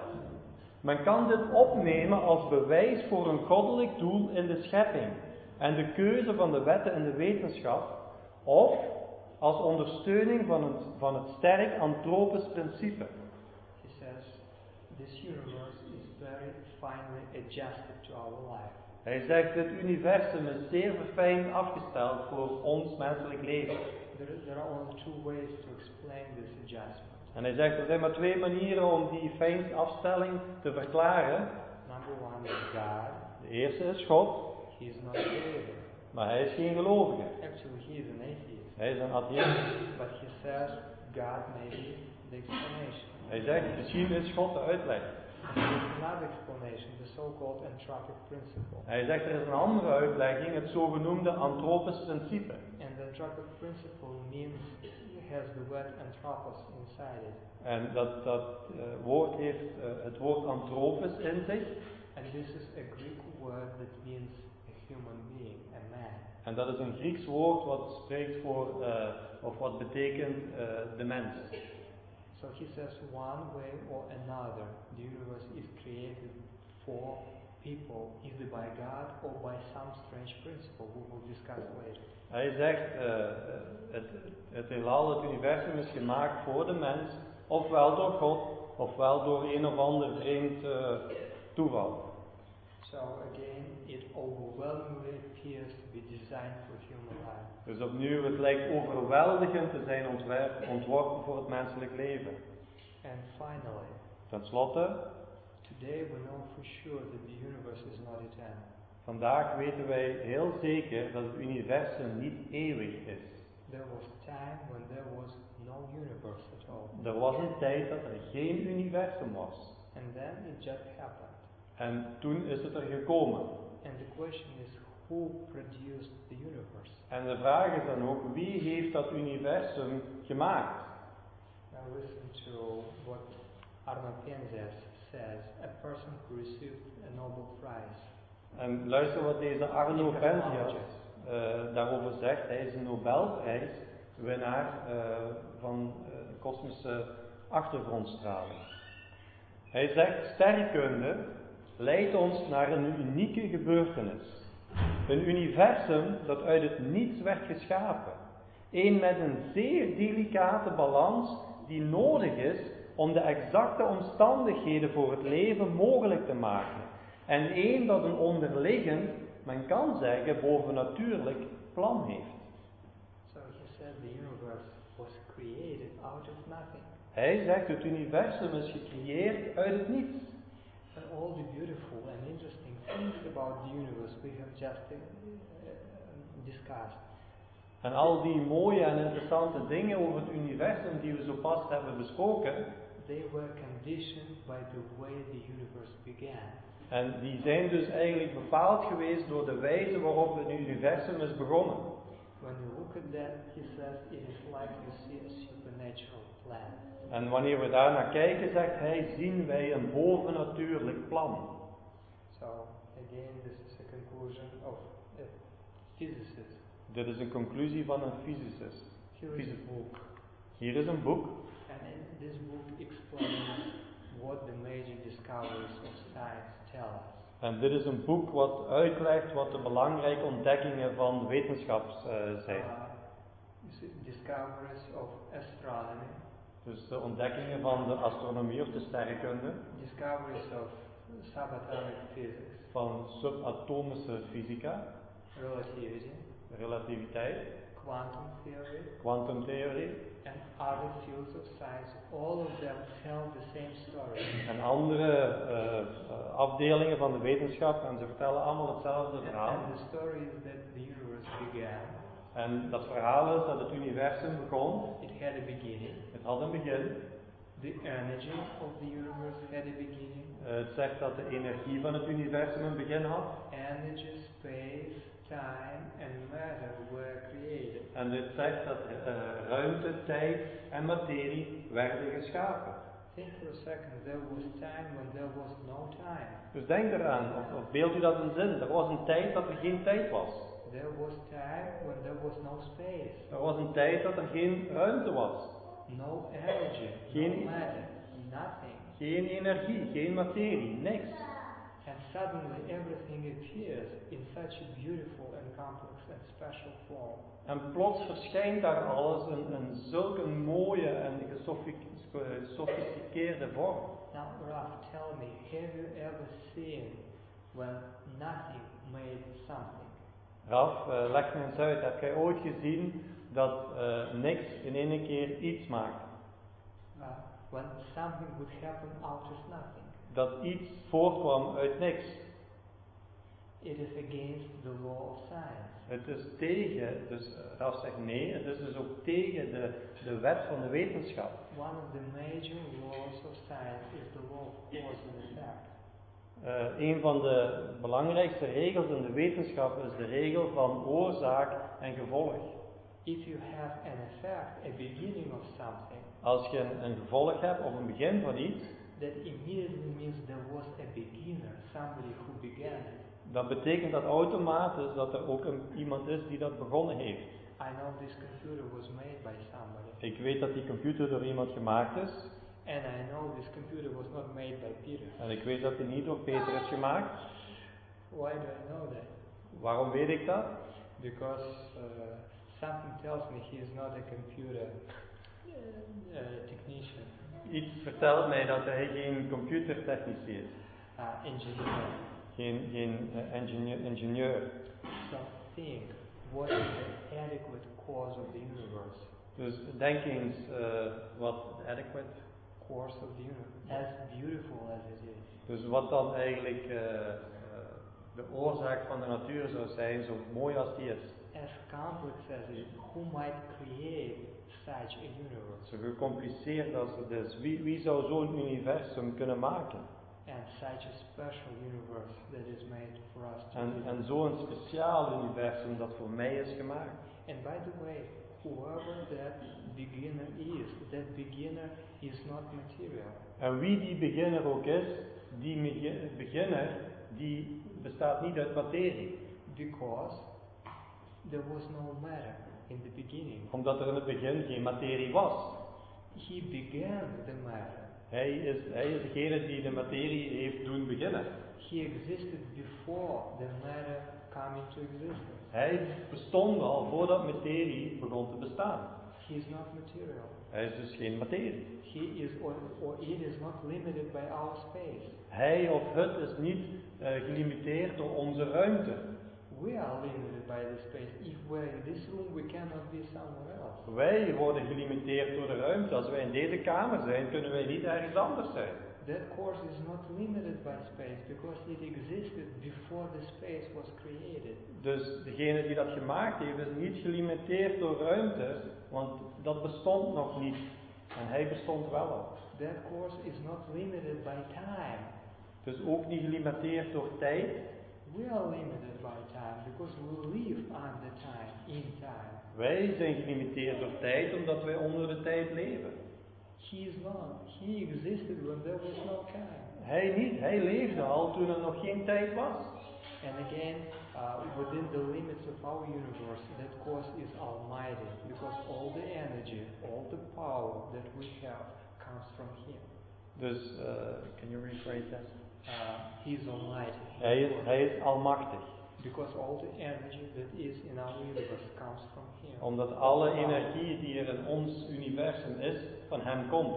Men kan dit opnemen als bewijs voor een goddelijk doel in de schepping en de keuze van de wetten in de wetenschap, of als ondersteuning van het, van het sterk antropisch principe. He says, this universe is very finely adjusted to our life. Hij zegt, dit universum is zeer verfijnd afgesteld voor ons menselijk leven. There, there are only two ways to explain this adjustment. En hij zegt, er zijn maar twee manieren om die fijne afstelling te verklaren. Number one is God. De eerste is God, He is not a believer. maar hij is geen gelovige. Actually, he is an atheist. Hij is een atheïst. But he says God may be the explanation. Hij zegt, misschien is God de uitleg. And there is another explanation, the so-called entropic principle. Hij zegt, er is een andere uitlegging, het zogenoemde antropisch principe. And the entropic principle means has the word anthropos inside it. En dat, dat uh, woord heeft uh, het woord anthropos in zich. And this is a Greek word that means a human being, a man. En dat is een Grieks woord wat spreekt voor, uh, of wat betekent uh, de mens. So he says one way or another, the universe is created for people, either by God or by some strange principle we will discuss later. Hij zegt, uh, het, het heelal, het universum is gemaakt voor de mens, ofwel door God, ofwel door een of ander vreemd uh, toeval. So again, it overwhelmingly appears to be designed for human life. Dus opnieuw, het lijkt overweldigend te zijn ontwerp, ontworpen voor het menselijk leven. And finally, Ten slotte, today we know for sure that the universe is not eternal. vandaag weten wij heel zeker dat het universum niet eeuwig is. There was time when there was no universe at all. Er was een tijd dat er geen universum was. And then it just happened. En toen is het er gekomen. And the question is, who produced the universe? En de vraag is dan ook, wie heeft dat universum gemaakt? Now listen to what Arno Penzias says, a person who received a Nobel Prize. En luister wat deze Arno Penzias uh, daarover zegt. Hij is een Nobelprijswinnaar uh, van uh, kosmische achtergrondstraling. Hij zegt, sterrenkunde leidt ons naar een unieke gebeurtenis. Een universum dat uit het niets werd geschapen. Eén met een zeer delicate balans die nodig is om de exacte omstandigheden voor het leven mogelijk te maken. En één dat een onderliggend, men kan zeggen, bovennatuurlijk plan heeft. So he said the universe was created out of nothing. Hij zegt, het universum is gecreëerd uit het niets. And all the beautiful and interesting things about the universe we have just uh, uh, discussed. En al die mooie en interessante dingen over het universum die we zo pas hebben besproken, they were conditioned by the way the universe began. En die zijn dus eigenlijk bepaald geweest door de wijze waarop het universum is begonnen. When you look at that, he says it is like you see a supernatural plan. En wanneer we daar naar kijken, zegt hij, zien wij een bovennatuurlijk plan. So again, this is a conclusion of a physicist. Dit is een conclusie van een fysicist. Here is a book. Hier is een boek. And in this book explains what the major discoveries of science tell us. En dit is een boek wat uitlegt wat de belangrijke ontdekkingen van wetenschap uh, zijn. Uh, discoveries of astronomy. Dus de ontdekkingen van de astronomie of de sterrenkunde. Discoveries of subatomic physics. Van subatomische fysica. Relativity. Relativiteit. Quantum theory. Quantumtheorie. And other fields of science, all of them tell the same story. En andere uh, uh, afdelingen van de wetenschap, en ze vertellen allemaal hetzelfde verhaal. And the story is that the universe began. En dat verhaal is dat het universum begon. It had a beginning. Het had een begin. The energy of the universe had a beginning. Uh, het zegt dat de energie van het universum een begin had. Energy, space, time and matter were created. En dit zegt dat uh, ruimte, tijd en materie werden geschapen. Think for a second, there was time when there was no time. Dus denk eraan, of, of beeld u dat in zin. Er was een tijd dat er geen tijd was. There was time when there was no space. Er was een tijd dat er geen ruimte was. No energy, Geen, no matter, nothing. Geen energie, geen materie, niks. And suddenly everything appears in such a beautiful and complex and special form. En plots verschijnt daar alles in, in zulke mooie en gesofisticeerde vorm. Now, Raf, tell me, have you ever seen when nothing made something? Raf, uh, leg me eens uit. Heb jij ooit gezien dat uh, niks in één keer iets maakt? Uh, when something would happen out of nothing. Dat iets voortkwam uit niks. It is against the law of science. Het is tegen, dus uh, Raf zegt nee, het is dus ook tegen de, de wet van de wetenschap. One of the major laws of science is the law of cause and effect. Uh, een van de belangrijkste regels in de wetenschap is de regel van oorzaak en gevolg. If you have an effect, a beginning of something, Als je een, een gevolg hebt of een begin van iets, that immediately means there was a beginner, somebody who began it. dan betekent dat automatisch dat er ook een, iemand is die dat begonnen heeft. I know this computer was made by somebody. Ik weet dat die computer door iemand gemaakt is. And I know this computer was not made by Peter. En ik weet dat die niet door Peter is gemaakt. Why do I know that? Waarom weet ik dat? Because uh, something tells me he is not a computer uh, technician. Iets vertelt mij dat hij geen computertechnici is. Uh, engineer. geen, geen uh, ingenieur, ingenieur. So think, what is the adequate course of the universe? Dus denk eens uh, wat de adequate Course of the universe, as beautiful as it is. Dus wat dan eigenlijk uh, uh, de oorzaak van de natuur zou zijn, zo mooi als die is. As complex as it is, who might create such a universe? Zo gecompliceerd als het is. Wie, wie zou zo'n universum kunnen maken? And such a special universe that is made for us to En, live en in. zo'n speciaal universum dat voor mij is gemaakt. And by the way, whoever that beginner is, that beginner is not material. En wie die beginner ook is, die megi- beginner die bestaat niet uit materie. Because there was no matter in the beginning. Omdat er in het begin geen materie was. He began the matter. Hij is, hij is degene die de materie heeft doen beginnen. He existed before the matter came into existence. Hij bestond al voordat materie begon te bestaan. He is not material. Hij is dus geen materie. He is, or, or it is not limited by our space. Hij of het is niet uh, gelimiteerd door onze ruimte. We are limited by the space. If we're in this room, we cannot be somewhere else. Wij worden gelimiteerd door de ruimte. Als wij in deze kamer zijn, kunnen wij niet ergens anders zijn. That course is not limited by space because it existed before the space was created. Dus degene die dat gemaakt heeft, is niet gelimiteerd door ruimte, want dat bestond nog niet. En hij bestond wel al. That course is not limited by time. Dus ook niet gelimiteerd door tijd. We are limited by time because we live under time, in time. Wij zijn gelimiteerd door tijd omdat wij onder de tijd leven. He is not. He existed when there was no time. Hij niet. Hij leefde al toen er nog geen tijd was. And again, uh, within the limits of our universe, that course is almighty because all the energy, all the power that we have comes from Him. Dus, uh, can you rephrase that? Uh, he is almighty. Hij is, hij is almachtig. Because all the energy that is in our universe comes from Him. Omdat alle energie die er in ons universum is, van hem komt.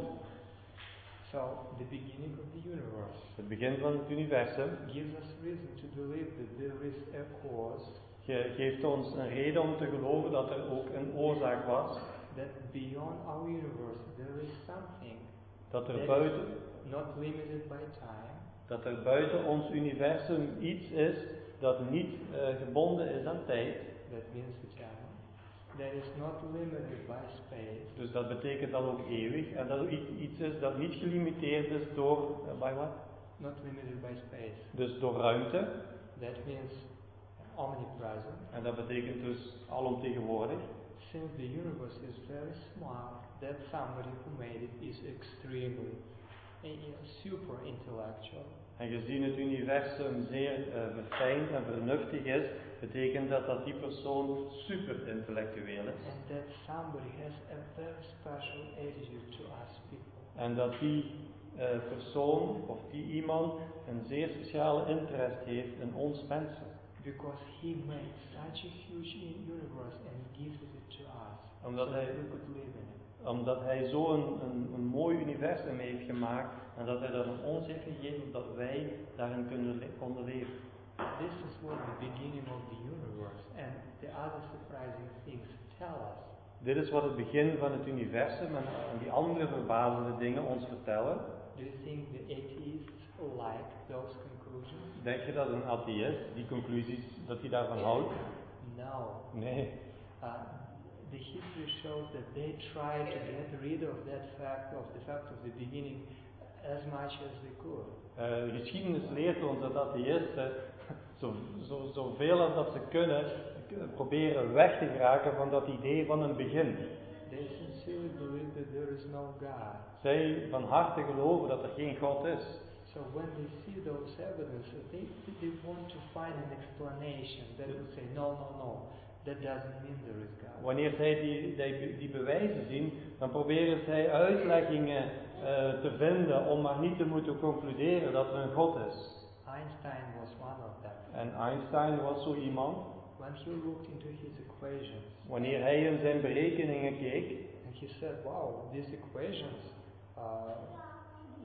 So, the beginning of the universe Het begin van het universum gives us reason to believe that there is a cause ge- geeft ons een reden om te geloven dat er ook een oorzaak was. that beyond our universe there is something Dat er that buiten, is not limited by time. dat er buiten ons universum iets is dat niet uh, gebonden is aan tijd. That means eternal. That is not limited by space. Dus dat betekent dan ook eeuwig. En dat iets, iets is dat niet gelimiteerd is door, uh, by what? Not limited by space. Dus door ruimte. That means omnipresent. En dat betekent dus alomtegenwoordig. Since the universe is very small, that somebody who made it is extremely uh, super intellectual. En gezien het universum zeer uh, verfijnd en vernuftig is, betekent dat dat die persoon super intellectueel is. And that somebody has a very special attitude to us people. En dat die uh, persoon of die iemand een zeer speciale interesse heeft in ons mensen. Because he made such a huge universe and gifted it to us. Omdat so hij, that we could live in it. omdat hij zo'n een, een mooi universum heeft gemaakt en dat hij dat aan ons heeft gegeven, dat wij daarin kunnen le- konden leven. This is what the beginning of the universe and the other surprising things tell us. Dit is wat het begin van het universum en, en die andere verbazende dingen ons vertellen. Do you think the atheists like those conclusions? Denk je dat een atheïst die conclusies, dat hij daarvan houdt? No. Nee. Uh, the history shows that they try to get rid of that fact, of the fact of the beginning, as much as they could. Uh, de geschiedenis leert ons dat atheïsten zo, zo, zoveel als dat ze kunnen k- proberen weg te geraken van dat idee van een begin. They sincerely believe that there is no God. Zij van harte geloven dat er geen God is. So when they see those evidences, they, they want to find an explanation that would say, no, no, no, that doesn't mean there is God. Wanneer zij die, die, die bewijzen zien, dan proberen zij uitleggingen uh, te vinden om maar niet te moeten concluderen dat er een God is. Einstein was one of them. En Einstein was zo iemand. When he looked into his equations, Wanneer hij in zijn berekeningen keek, and he said, wow, these equations, uh,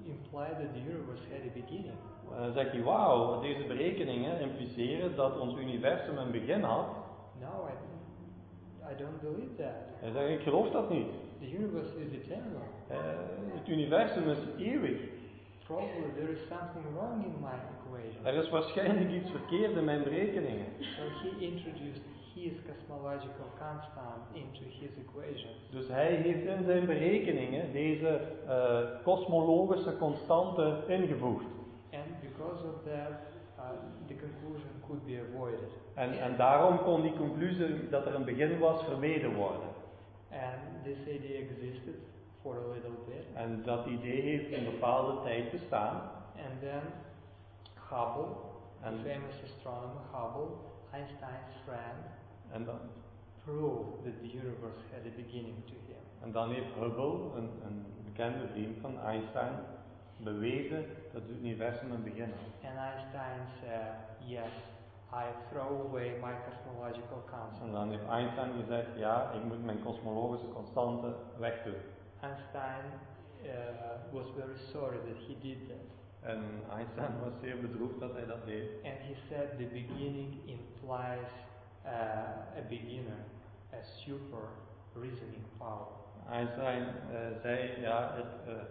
imply that the universe had a beginning. En dan zegt hij, wauw, deze berekeningen impliceren dat ons universum een begin had. No, I, I don't believe that. Hij zegt, ik geloof dat niet. The universe is eternal. Uh, het universum is eeuwig. Probably there is something wrong in my equation. Er is waarschijnlijk iets verkeerd in mijn berekeningen. So he introduced his cosmological constant into his equation. Dus hij heeft in zijn berekeningen deze uh, kosmologische constante ingevoegd. And because of that, uh, the conclusion could be avoided. En, en daarom kon die conclusie dat er een begin was vermeden worden. And this idea existed for a little bit. En dat idee heeft een bepaalde tijd bestaan. And then Hubble, En, the famous astronomer Hubble, Einstein's friend, en, dan, proved that the universe had a beginning to him. en dan heeft Hubble, een, een bekende vriend van Einstein, bewezen dat het universum een begin had. And Einstein said, yes, I throw away my cosmological constant. En dan heeft Einstein gezegd, ja, ik moet mijn kosmologische constante wegdoen. Einstein uh, was very sorry that he did that. En Einstein was zeer bedroefd dat hij dat deed. And he said the beginning implies uh, a beginner, a super reasoning power. Einstein uh, zei, ja, het, uh, uh,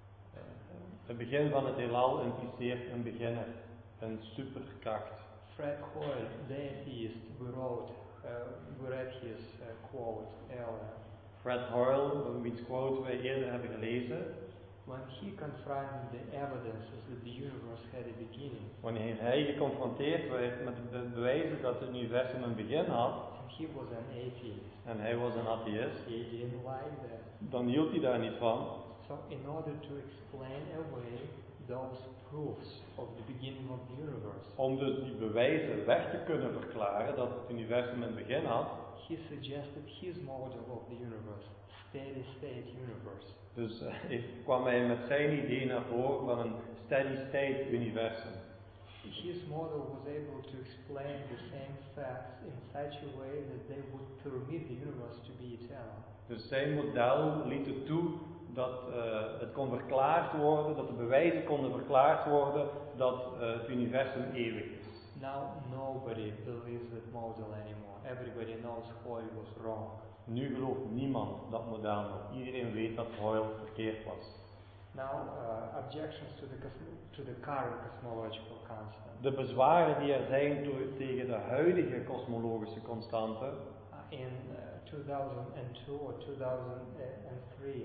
het begin van het heelal impliceert een beginner, een superkracht. Fred Hoyle, the atheist, we wrote, uh, we read his uh, quote earlier. Fred Hoyle, wiens quote wij eerder hebben gelezen, when he confronted the evidences that the universe had a beginning, wanneer hij geconfronteerd werd met de bewijzen dat het universum een begin had, and he was an atheist, en hij was een atheïst, he didn't like that. dan hield hij daar niet van. So in order to explain away those proofs of the beginning of the universe, Om dus die bewijzen weg te kunnen verklaren dat het universum een begin had, he suggested his model of the universe, steady state universe. dus uh, kwam hij met zijn idee naar voren van een steady state universum. His model was able to explain the same facts in such a way that they would permit the universe to be eternal. Dus zijn model liet het toe dat uh, het kon verklaard worden, dat de bewijzen konden verklaard worden dat uh, het universum eeuwig is. Now nobody believes that model anymore. Everybody knows Hoyle was wrong. Nu gelooft niemand dat model nog. Iedereen weet dat Hoyle verkeerd was. Now uh, objections to the, to the current cosmological constant. De bezwaren die er zijn to- tegen de huidige kosmologische constante. Uh, in uh, two thousand two or two thousand three,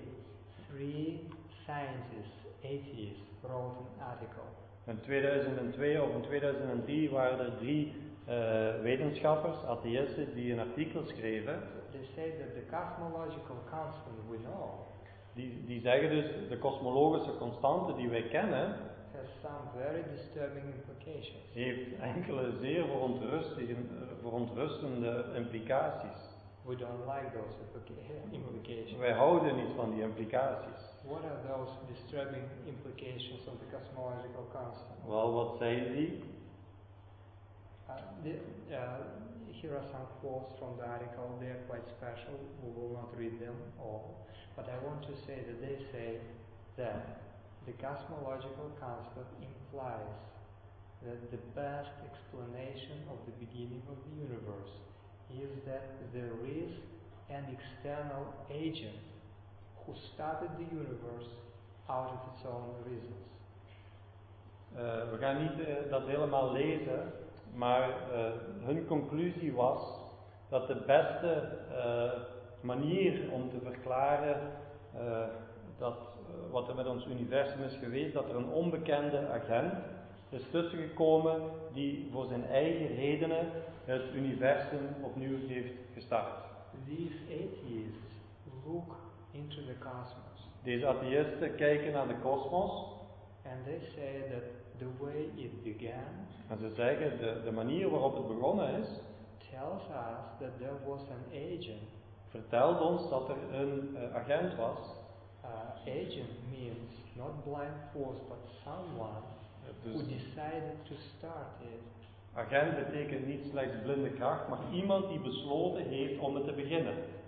three scientists, atheists, wrote an article. In tweeduizend twee of in tweeduizend drie waren er drie uh, wetenschappers, atheïsten, die een artikel schreven. They say that the cosmological constant we know Die, die zeggen dus, de kosmologische constante die wij kennen, has some very disturbing implications. heeft enkele zeer verontrustende, verontrustende implicaties. We don't like those implica- implications. Wij houden niet van die implicaties. What are those disturbing implications of the cosmological constant? Wel, wat zijn die? Uh, the, uh, here are some quotes from the article. They are quite special. We will not read them all. But I want to say that they say that the cosmological constant implies that the best explanation of the beginning of the universe is that there is an external agent who started the universe out of its own reasons. Uh, we gaan niet uh, dat helemaal lezen, maar uh, hun conclusie was dat de beste uh, manier om te verklaren uh, dat uh, wat er met ons universum is geweest, dat er een onbekende agent is tussengekomen die voor zijn eigen redenen het universum opnieuw heeft gestart. These atheists look into the cosmos. Deze atheïsten kijken naar de kosmos. And they say that the way it began En ze zeggen de, de manier waarop het begonnen is, tells us that there was an agent. vertelt ons dat er een uh, agent was. Uh, agent means not blind force, but someone Dus who decided to start it. agent betekent niet slechts blinde kracht, maar iemand die besloten heeft om het te beginnen. And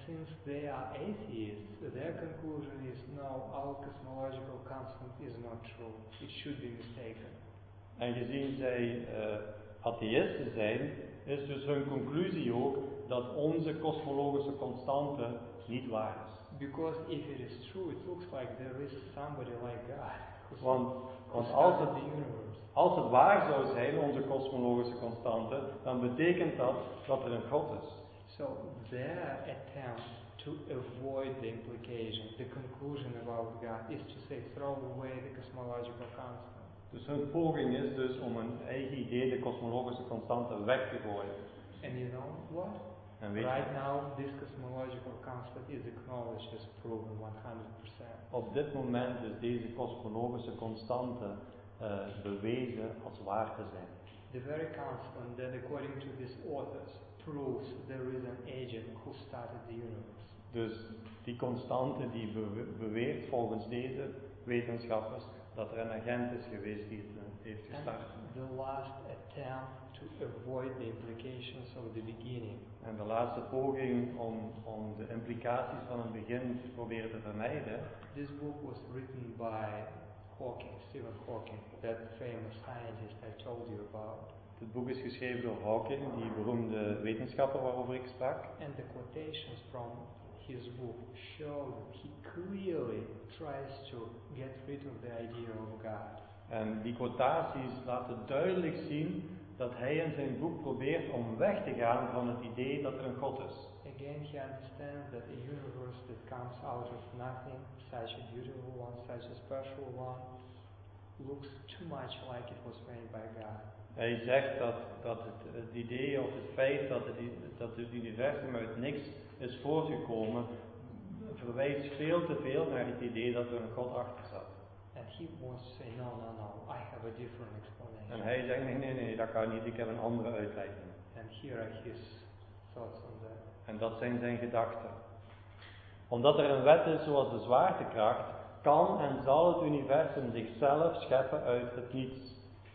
since they are atheists, their conclusion is no, our cosmological constant is not true. It should be mistaken. En gezien zij uh, atheïsten zijn, is dus hun conclusie ook dat onze kosmologische constante niet waar is. Because if it is true, it looks like there is somebody like God who, Want, who want als, started het, the universe. als het waar zou zijn, onze kosmologische constante, dan betekent dat dat er een God is. So their attempt to avoid the implication, the conclusion about God, is to say throw away the cosmological constant. Dus hun poging is dus om een eigen idee, de kosmologische constante, weg te gooien. And you know what? En weet Right je, now, this cosmological constant is acknowledged as proven one hundred percent. op dit moment is deze kosmologische constante uh, bewezen als waar te zijn. The very constant that, according to these authors, proves there is an agent who started the universe. Dus die constante die bewe- beweert volgens deze wetenschappers dat er een agent is geweest die het uh, heeft gestart. And the last attempt to avoid the implications of the beginning. En de laatste poging om, om de implicaties van het begin te proberen te vermijden. This book was written by Hawking, Stephen Hawking, that famous scientist I told you about. Het boek is geschreven door Hawking, die beroemde wetenschapper waarover ik sprak. And the quotations from his book show that he clearly tries to get rid of the idea of God. En die quotaties laten duidelijk zien dat hij in zijn boek probeert om weg te gaan van het idee dat er een God is. Again, he understands that a universe that comes out of nothing, such a beautiful one, such a special one, looks too much like it was made by God. Hij zegt dat, dat het, het idee of het feit dat het, dat het universum uit niks is voortgekomen, verwijst veel te veel naar het idee dat er een God achter zat. And he wants to say, no, no, no, I have a different explanation. En hij zegt, nee, nee, nee, dat kan niet, ik heb een andere uitlegging. And here are his thoughts on that. En dat zijn zijn gedachten. Omdat er een wet is zoals de zwaartekracht, kan en zal het universum zichzelf scheppen uit het niets.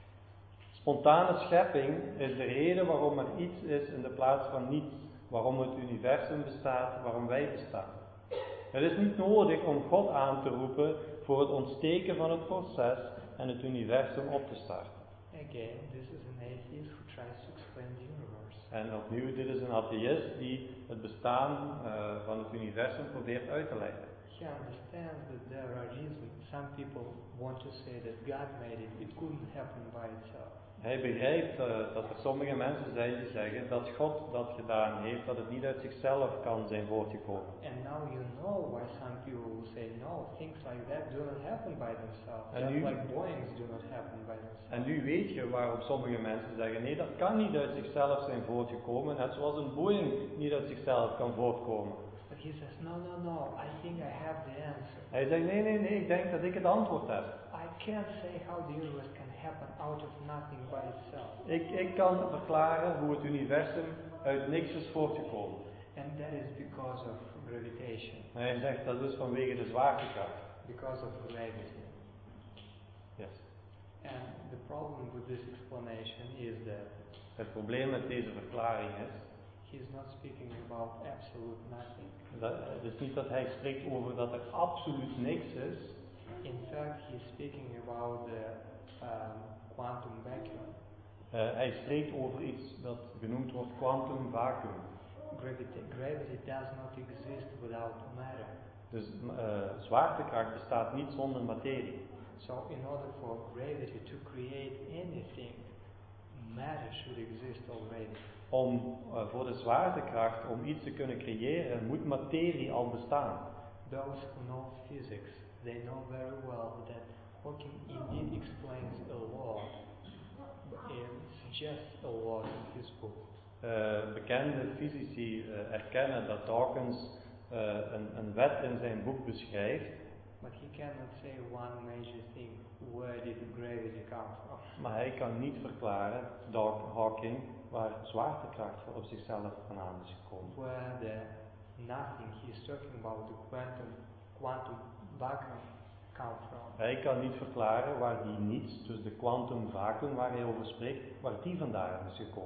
Spontane schepping is de reden waarom er iets is in de plaats van niets. Waarom het universum bestaat, waarom wij bestaan. Het is niet nodig om God aan te roepen voor het ontsteken van het proces en het universum op te starten. Again, this is an atheist who tries to explain the universe. En opnieuw, dit is een atheïst die het bestaan uh, van het universum probeert uit te leggen. He understands that there are reasons. Some people want to say that God made it. It couldn't happen by itself. Hij begrijpt uh, dat er sommige mensen zijn die zeggen dat God dat gedaan heeft, dat het niet uit zichzelf kan zijn voortgekomen. And now you know why some people will say no, things like that do not happen by themselves. En Just nu- like Boeings do not happen by themselves. En nu weet je waarop sommige mensen zeggen, nee, dat kan niet uit zichzelf zijn voortgekomen, net zoals een Boeing niet uit zichzelf kan voortkomen. But he says, no, no, no, I think I have the answer. Hij zegt, nee, nee, nee, ik denk dat ik het antwoord heb. I can't say how the universe can happen out of nothing by itself. Ik, ik kan verklaren hoe het universum uit niks is voortgekomen. And that is because of gravitation, En hij zegt, dat is vanwege de zwaartekracht. because of gravity. Yes. And the problem with this explanation is that Het probleem met deze verklaring is, he's not speaking about absolute nothing. dat, het is niet dat hij spreekt over dat er absoluut niks is. In fact, he's speaking about the um, quantum vacuum. Uh, hij spreekt over iets dat genoemd wordt quantum vacuum. Gravity, gravity does not exist without matter. Dus uh, zwaartekracht bestaat niet zonder materie. So in order for gravity to create anything, matter should exist already. Om uh, voor de zwaartekracht, om iets te kunnen creëren, moet materie al bestaan. Those who know physics, they know very well that Hawking indeed explains a law, and suggests a law in his book. Uh, bekende fysici uh, erkennen dat Dawkins uh, een, een wet in zijn boek beschrijft, But he cannot say one major thing. Where did gravity come from? maar hij kan niet verklaren, Daw- Hawking, waar zwaartekracht op zichzelf vandaan is gekomen. Where the nothing he's talking about, the quantum quantum vacuum, come from. Hij kan niet verklaren waar die niets, dus de quantum vacuüm waar hij over spreekt, waar die vandaan is gekomen.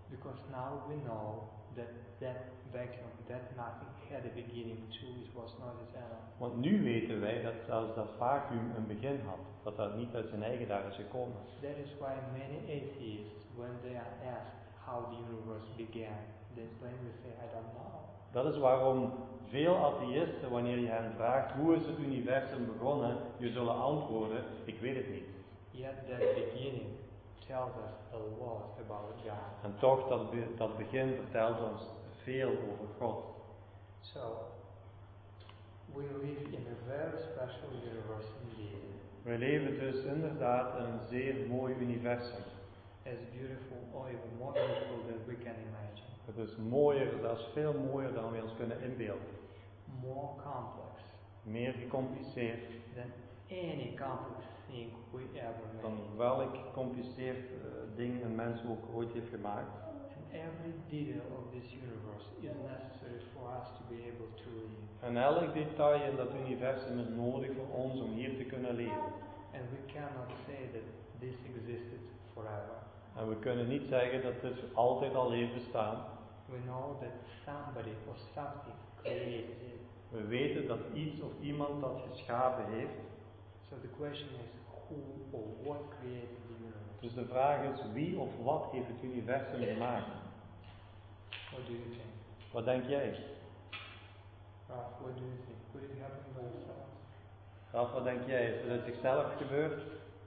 Because now we know that that vacuum, that nothing had a beginning too, it was not eternal. Want nu weten wij dat zelfs dat vacuüm een begin had. Dat dat niet uit zijn eigen daar is gekomen. That is why many atheists, when they are asked how the universe began, they plainly say, I don't know. Dat is waarom veel atheïsten, wanneer je hen vraagt hoe is het universum begonnen, je zullen antwoorden, ik weet het niet. Yet that beginning tells us a lot about God. En toch, dat, be, dat begin vertelt ons veel over God. So, we live in a very special universe indeed. Wij leven dus inderdaad in een zeer mooi universum. As beautiful or even more beautiful than we can imagine. Het is mooier, zelfs veel mooier dan we ons kunnen inbeelden. More complex. Meer gecompliceerd. Than any complex thing we ever made. Dan welk gecompliceerd uh, ding een mens ook ooit heeft gemaakt. And every detail of this universe is necessary for us to be able to live. En elk detail in dat universum is nodig voor ons om hier te kunnen leven. And we cannot say that this existed forever. En we kunnen niet zeggen dat dit altijd al heeft bestaan. We know that somebody or something created it. We weten dat iets of iemand dat geschapen heeft. So the question is, who or what created the universe? Dus de vraag is, wie of wat heeft het universum gemaakt? What do you think? Wat denk jij? Ralph, what do you think? Could it happen by itself? Ralf, wat denk jij? Is het uit zichzelf gebeurd?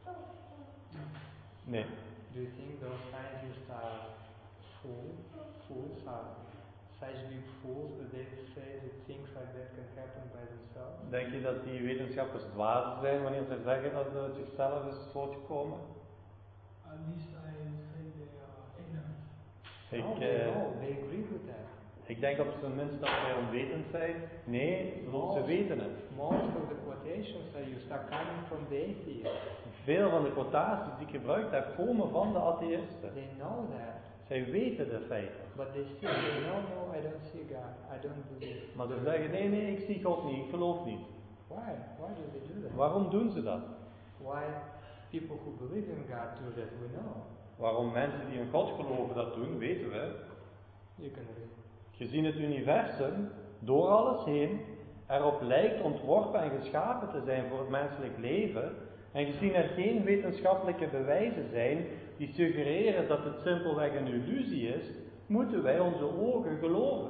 Nee. Do you think those scientists are fool, fools, are such big fools that they say that things like that can happen by themselves? Denk je dat die wetenschappers dwazen zijn wanneer ze zeggen dat het uit zichzelf is voortgekomen? At least I would say they are ignorant. Ik, no, they uh, know, they agree with that. ik denk op zijn minst dat zij onwetend zijn. Nee, ze weten het. Most of the quotations I used are coming from the atheists. Veel van de quotaties die ik gebruikt heb komen van de atheïsten. They know that. Zij weten de feiten. But they still say, no, no, I don't see God. I don't believe. Maar ze zeggen, nee, nee, ik zie God niet, ik geloof niet. Why? Why do they do that? Waarom doen ze dat? Why people who believe in God do that, we know. Waarom mensen die in God geloven dat doen, weten we. You can read. Gezien het universum, door alles heen, erop lijkt ontworpen en geschapen te zijn voor het menselijk leven, en gezien er geen wetenschappelijke bewijzen zijn die suggereren dat het simpelweg een illusie is, moeten wij onze ogen geloven.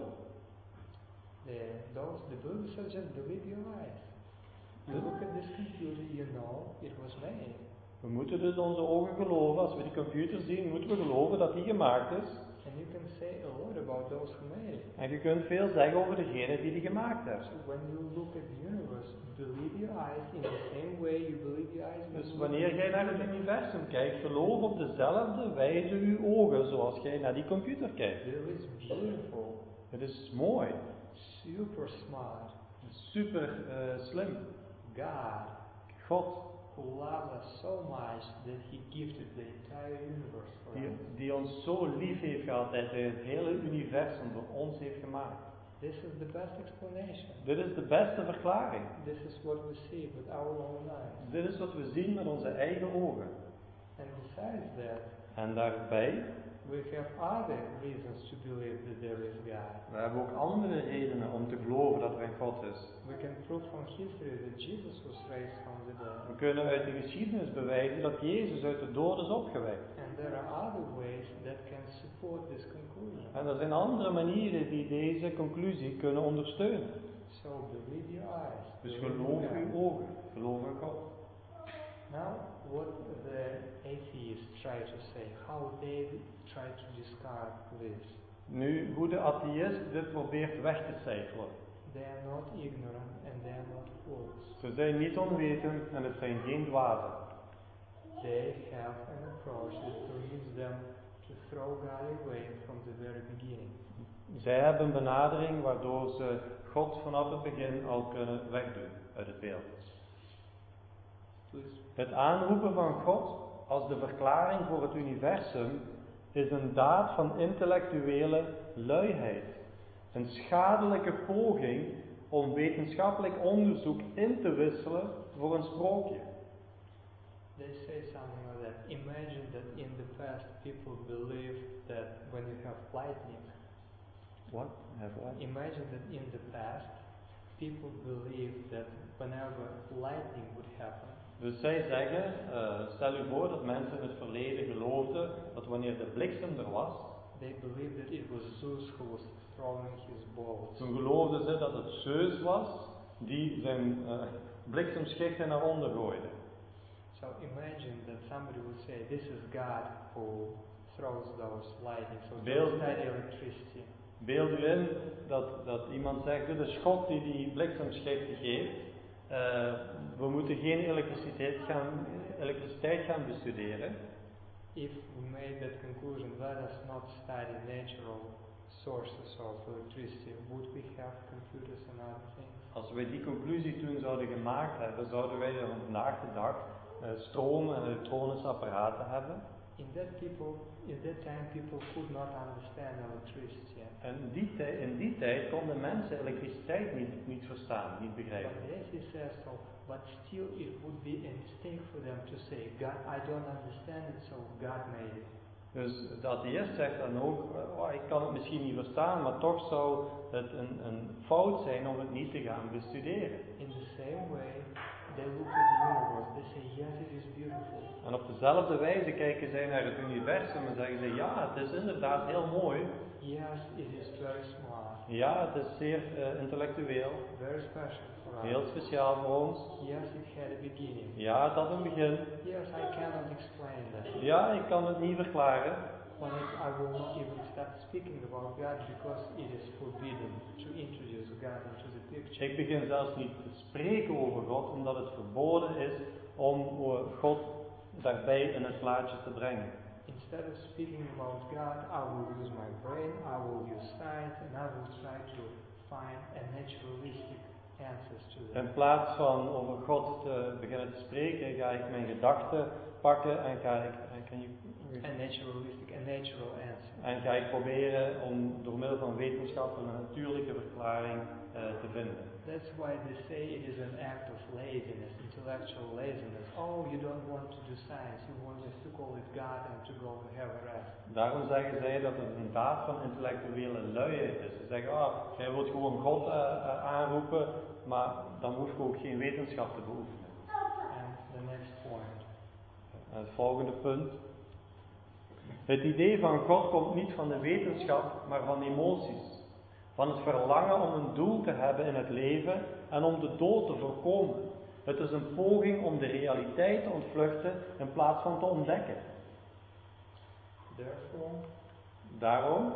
The, those, the believers said, just believe your eyes. You look at this computer, you know it was made. We moeten dus onze ogen geloven. Als we die computer zien, moeten we geloven dat die gemaakt is. And you can say a lot about those who made it. En je kunt veel zeggen over degene die die gemaakt heeft. So when you look at the universe, believe your eyes in the same way you believe your eyes. Dus wanneer jij naar het universum kijkt, geloof op dezelfde wijze uw ogen zoals jij naar die computer kijkt. There is beautiful. Het is mooi. Super smart. Super uh, slim. God. God. Who loves us so much that He gifted the entire universe for Die, us. die ons zo lief heeft gehad dat hij het hele universum voor ons heeft gemaakt. This is the best explanation. Dit is de beste verklaring. This is what we see with our own eyes. Dit is wat we zien met onze eigen ogen. And besides that, En daarbij, we have other reasons to believe that there is God. we hebben ook andere redenen om te geloven dat er een God is. We can prove from history that Jesus was raised from the dead. We kunnen uit de geschiedenis bewijzen dat Jezus uit de dood is opgewekt. And there are other ways that can support this conclusion. En er zijn andere manieren die deze conclusie kunnen ondersteunen. So believe your eyes. Dus Believe geloof God. uw ogen, geloof in God. Now, what the atheists try to say, how they try to discard this. Nu, hoe de atheïst dit probeert weg te cijferen. They are not ignorant and they are not fools. Ze zijn niet onwetend en het zijn geen dwazen. They have an approach that leads them to throw God away from the very beginning. Zij hebben een benadering waardoor ze God vanaf het begin al kunnen wegdoen uit het beeld. Please. Het aanroepen van God als de verklaring voor het universum is een daad van intellectuele luiheid. Een schadelijke poging om wetenschappelijk onderzoek in te wisselen voor een sprookje. They say something like that. Imagine that in the past people believed that when you have lightning. What? Have what? Imagine that in the past people believed that whenever lightning would happen. Dus zij zeggen, uh, stel u voor dat mensen in het verleden geloofden dat wanneer de bliksem er was, they believed that it was Zeus who was throwing his bolts. Toen geloofden ze dat het Zeus was die zijn uh, bliksemschichten naar onder gooide. So imagine that somebody would say, this is God who throws those lightning, so Beeld, that electricity. Beeld u in dat, dat iemand zegt, dit is God die die bliksemschichten geeft. Uh, we moeten geen elektriciteit gaan, elektriciteit gaan bestuderen. If we made that conclusion, let us not study natural sources of electricity. Would we have computers and other things? Als wij die conclusie toen zouden gemaakt hebben, zouden wij dan vandaag de dag uh, stroom en elektronische apparaten hebben. In that people, in that time, people could not understand electricity. En die tij- in die tijd konden mensen elektriciteit niet, niet verstaan, niet begrijpen. But the atheist says so, but still it would be a mistake for them to say, God, I don't understand it, so God made it. Dus de atheïst zegt dan ook, oh, ik kan het misschien niet verstaan, maar toch zou het een, een fout zijn om het niet te gaan bestuderen. In the same way, they look at the universe, they say, yes, it is beautiful. En op dezelfde wijze kijken zij naar het universum en zeggen ze, ja, het is inderdaad heel mooi. Yes, it is very smart. Ja, het is zeer uh, intellectueel. Very special for us. Heel speciaal voor ons. Yes, it had a beginning. Ja, het had een begin. Yes, I cannot explain that. Ja, ik kan het niet verklaren. But it, I will not even start speaking about God because it is forbidden to introduce God into the picture. Ik begin zelfs niet te spreken over God, omdat het verboden is om God daarbij in het plaatje te brengen. Instead of speaking about God, I will use my brain, I will use science, and I will try to find a naturalistic answers to that. In plaats van over God te beginnen te spreken, ga ik mijn gedachten pakken en ga ik, can you, A naturalistic, a natural answer. en ga ik proberen om door middel van wetenschap een natuurlijke verklaring uh, te vinden. That's why they say it is an act of laziness, intellectual laziness. Oh, you don't want to do science, you want just to call it God and to go to have a rest. Daarom zeggen zij dat het een daad van intellectuele luiheid is. Ze zeggen, ah, jij wilt gewoon God uh, uh, aanroepen, maar dan hoef je ook geen wetenschap te beoefenen. And the next point. Uh, het volgende punt. Het idee van God komt niet van de wetenschap, maar van emoties. Van het verlangen om een doel te hebben in het leven en om de dood te voorkomen. Het is een poging om de realiteit te ontvluchten in plaats van te ontdekken. Therefore, Daarom,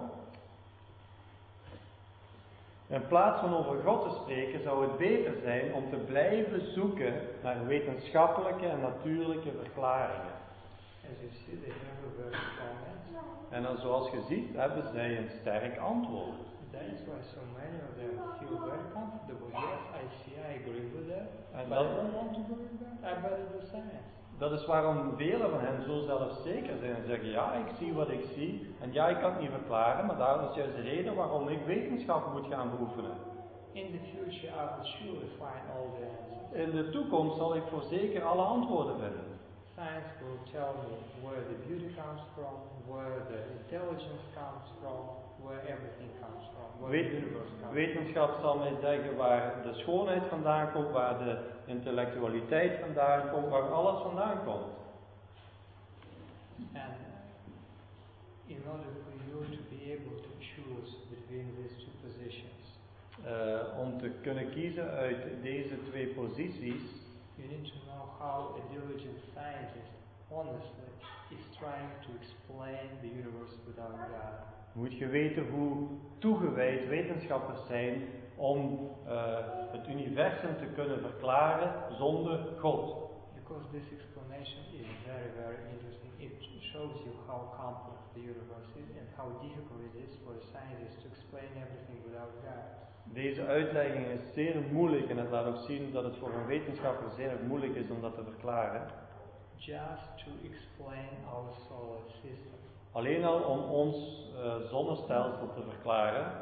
in plaats van over God te spreken, zou het beter zijn om te blijven zoeken naar wetenschappelijke en natuurlijke verklaringen. as you see, they have a very strong answer. En dan zoals je ziet, hebben zij een sterk antwoord. That is why so many of them feel very comfortable. Yes, I see, I agree with that, And but that- I don't want to go with that. I better do science. Dat is waarom velen van hen zo zelfzeker zijn en zeggen, ja, ik zie wat ik zie, en ja, ik kan het niet verklaren, maar daarom is juist de reden waarom ik wetenschap moet gaan beoefenen. In the future, I will surely find all the answers. In de toekomst zal ik voorzeker alle antwoorden vinden. Science will tell me where the beauty comes from, where the intelligence comes from, where everything comes from, where Wet- the universe comes wetenschap zal mij zeggen waar de schoonheid vandaan komt, waar de intellectualiteit vandaan komt, waar alles vandaan komt. from. And in order for you to be able to choose between these two positions, Uh, om te kunnen kiezen uit deze twee posities, you need to know how a diligent scientist, honestly, is trying to explain the universe without God. moet je weten hoe toegewijd wetenschappers zijn om uh, het universum te kunnen verklaren zonder God. Because this explanation is very, very interesting. It shows you how complex the universe is and how difficult it is for a scientist to explain everything without God. Deze uitlegging is zeer moeilijk en het laat ook zien dat het voor een wetenschapper zeer moeilijk is om dat te verklaren. Just to explain our solar system. Alleen al om ons uh, zonnestelsel te verklaren,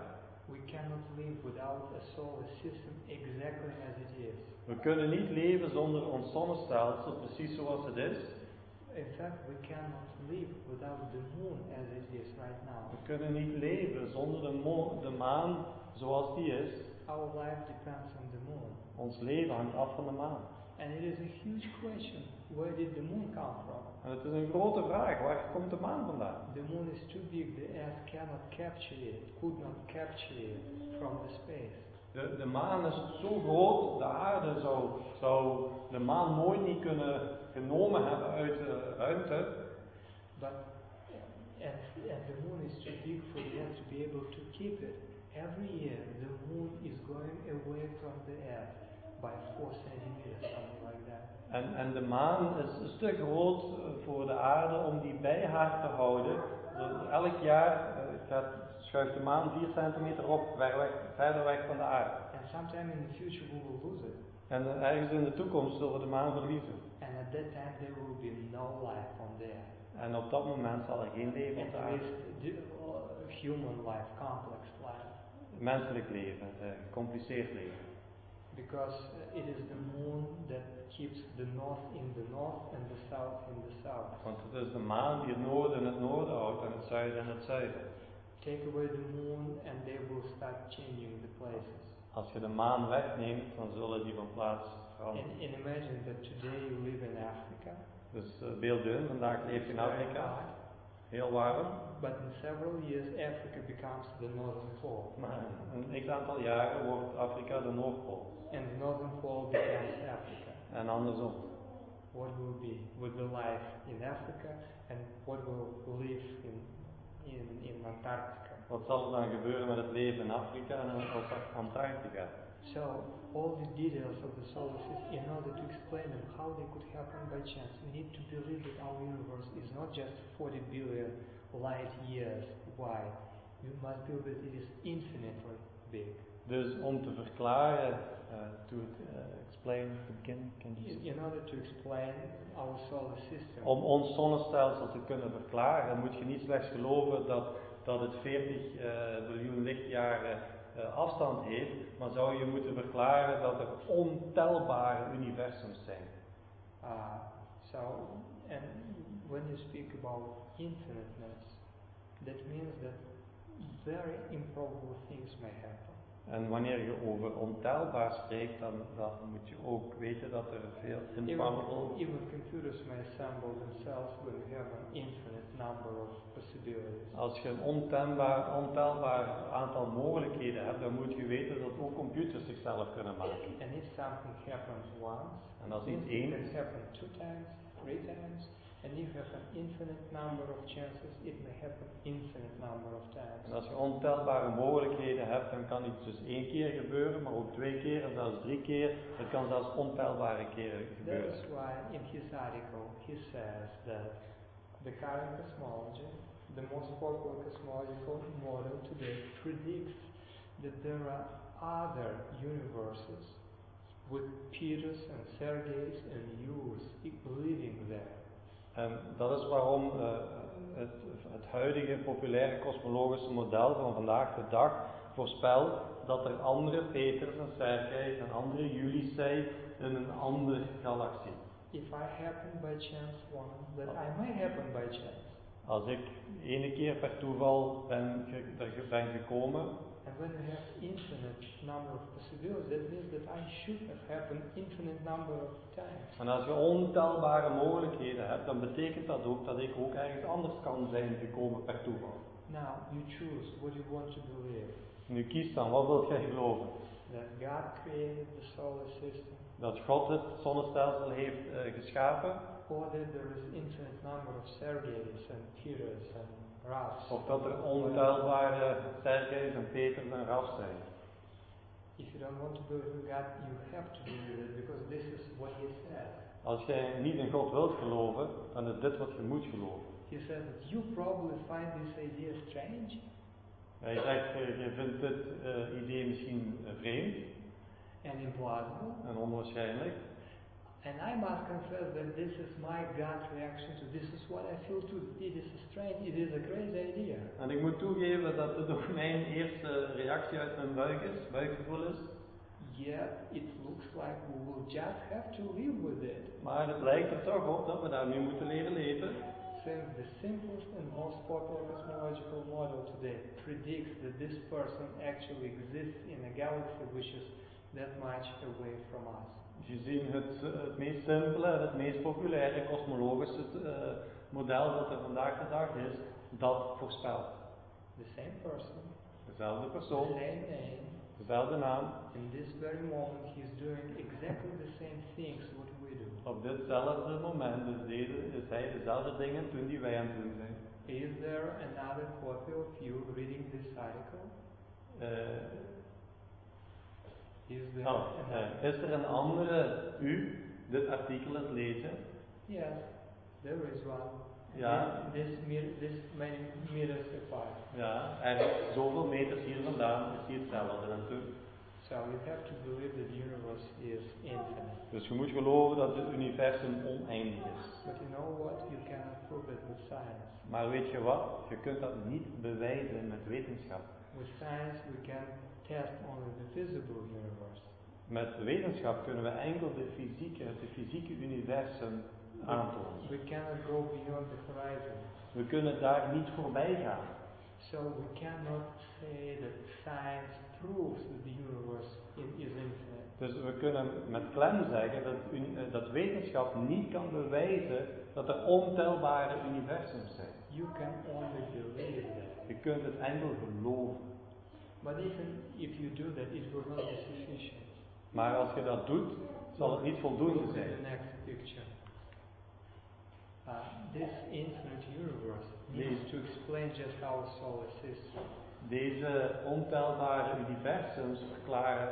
we cannot live without a solar system exactly as it is. We kunnen niet leven zonder ons zonnestelsel precies zoals het is. In fact, we cannot live without the moon as it is right now. We kunnen niet leven zonder de, mo- de maan zoals die is. Our life depends on the moon. Ons leven hangt af van de maan. And it is a huge question, where did the moon come from? En het is een grote vraag, waar komt de maan vandaan? The moon is too big, the earth cannot capture it, could not capture it from the space. De, de maan is zo groot, de aarde zou, zou de maan nooit niet kunnen genomen hebben uit de ruimte. But, and, and the moon is too big for the earth to be able to keep it. Every year, the moon is going away from the earth by four centimeters, something like that. En, en de maan is een stuk groot uh, voor de aarde om die bij haar te houden. Dus elk jaar uh, gaat, schuift de maan vier centimeter op, ver weg, verder weg van de aarde. And sometime in the future we will lose it. En uh, ergens in de toekomst zullen we de maan verliezen. And at that time there will be no life on there. En op dat moment zal er geen leven op And de there aarde. is the, uh, human life, complex life. Menselijk leven, uh, gecompliceerd leven. Because uh, it is the moon that keeps the north in the north and the south in the south. Want het is de maan die het noorden in het noorden houdt en het zuiden in het zuiden. Take away the moon and they will start changing the places. Als je de maan wegneemt, dan zullen die van plaats And, veranderen. and imagine that today you live in Africa. Dus uh, beeld je in, vandaag leef je in It's very Afrika, hot, heel warm. but in several years Africa becomes the northern pole. Maar in een aantal jaren wordt Afrika de Noordpool. And the northern pole becomes Africa. En andersom. What will be with the life in Africa and what will live in, in, in Antarctica? Wat zal er dan gebeuren met het leven in Afrika en in Antarctica? So, all the details of the solar system, in order to explain them, how they could happen by chance, we need to believe that our universe is not just forty billion light years wide. We must believe that it is infinitely big. Dus om te verklaren, uh, to uh, explain, to begin, can you In, in order to explain our solar system, Om ons zonnestelsel te kunnen verklaren, moet je niet slechts geloven dat, dat het veertig uh, biljoen lichtjaren uh, afstand heeft, maar zou je moeten verklaren dat er ontelbare universums zijn. uh, so, and when you speak about infiniteness, that means that very improbable things may happen. En wanneer je over ontelbaar spreekt, dan, dan moet je ook weten dat er veel Even, improbable... even computers may assemble themselves when you have an infinite number of possibilities. Als je een ontelbaar, ontelbaar aantal mogelijkheden hebt, dan moet je weten dat ook computers zichzelf kunnen maken. And if something happens once, En als it iets can eens, happen two times, three times, and if you have an infinite number of chances, it may happen infinite number of times. en als je ontelbare mogelijkheden hebt, dan kan iets dus één keer gebeuren, maar ook twee keer en zelfs drie keer. Het kan zelfs ontelbare keren gebeuren. That's why in his article he says that the current cosmology, the most popular cosmological model today, predicts that there are other universes with Peters and Sergeys and Yu's living there. En dat is waarom uh, het, het huidige populaire kosmologische model van vandaag de dag voorspelt dat er andere Peters en Sergeys en andere Juli's zijn in een andere galaxie. If I happen by chance one, that I may happen by chance. Als ik ene keer per toeval ben, ge, er ben gekomen, And when you have infinite number of possibilities, that means that I should have happened infinite number of times. en als je ontelbare mogelijkheden hebt, dan betekent dat ook dat ik ook ergens anders kan zijn gekomen per toeval. Now you choose what you want to believe. Nu kies dan, wat wilt jij geloven? That God created the solar system, Dat God het zonnestelsel heeft uh, geschapen, or that there is infinite number of Sergeys and Peters and Ralphs. of dat er ontelbare Sergeys en Peters en Rafs zijn. If you don't want to believe in God, you have to believe it because this is what He said. Als jij niet in God wilt geloven, dan is dit wat je moet geloven. He says that you probably find this idea strange, Hij zegt, uh, je vindt dit uh, idee misschien uh, vreemd and implausible. en onwaarschijnlijk. And I must confess that this is my gut reaction to this is what I feel too. It is a strange, it is a crazy idea. En ik moet toegeven dat het ook mijn eerste reactie uit mijn buik is, buikgevoel is. Yeah, it looks like we will just have to live with it. Maar het lijkt er toch op dat we daarmee moeten leren leven. Since the simplest and most popular cosmological model today predicts that this person actually exists in a galaxy which is that much away from us. Gezien het, het meest simpele en het meest populaire kosmologische uh, model dat er vandaag de dag is, dat voorspelt. The same person, Dezelfde the persoon, same name, dezelfde naam, in this very moment he's doing exactly the same things what we do. op ditzelfde moment is, deze, is hij dezelfde dingen doen die wij aan het doen zijn. Is there another copy of you reading this article? Uh, Is there oh, another? uh, is er een andere u dit artikel aan het lezen? Yes, there is one. Ja. This, this, mir- this many meters apart. Ja, en zoveel meters hier vandaan is hij hetzelfde aan het doen. So you have to believe that the universe is infinite. Dus je moet geloven dat het universum oneindig is. But you know what? You cannot prove it with science. Maar weet je wat? Je kunt dat niet bewijzen met wetenschap. With science we can test only the visible universe. Met wetenschap kunnen we enkel de fysieke, het fysieke universum aantonen. We cannot go beyond the horizon. We kunnen daar niet voorbij gaan. So we cannot say that science proves that the universe is infinite. Dus we kunnen met klem zeggen dat, uni- dat wetenschap niet kan bewijzen dat er ontelbare universums zijn. You can only believe that. Je kunt het enkel geloven. But even if you do that, it will not be sufficient. Maar als je dat doet, zal het niet voldoende Look at zijn. the next picture. Uh, this infinite universe needs to explain just our solar system. Deze ontelbare universums verklaren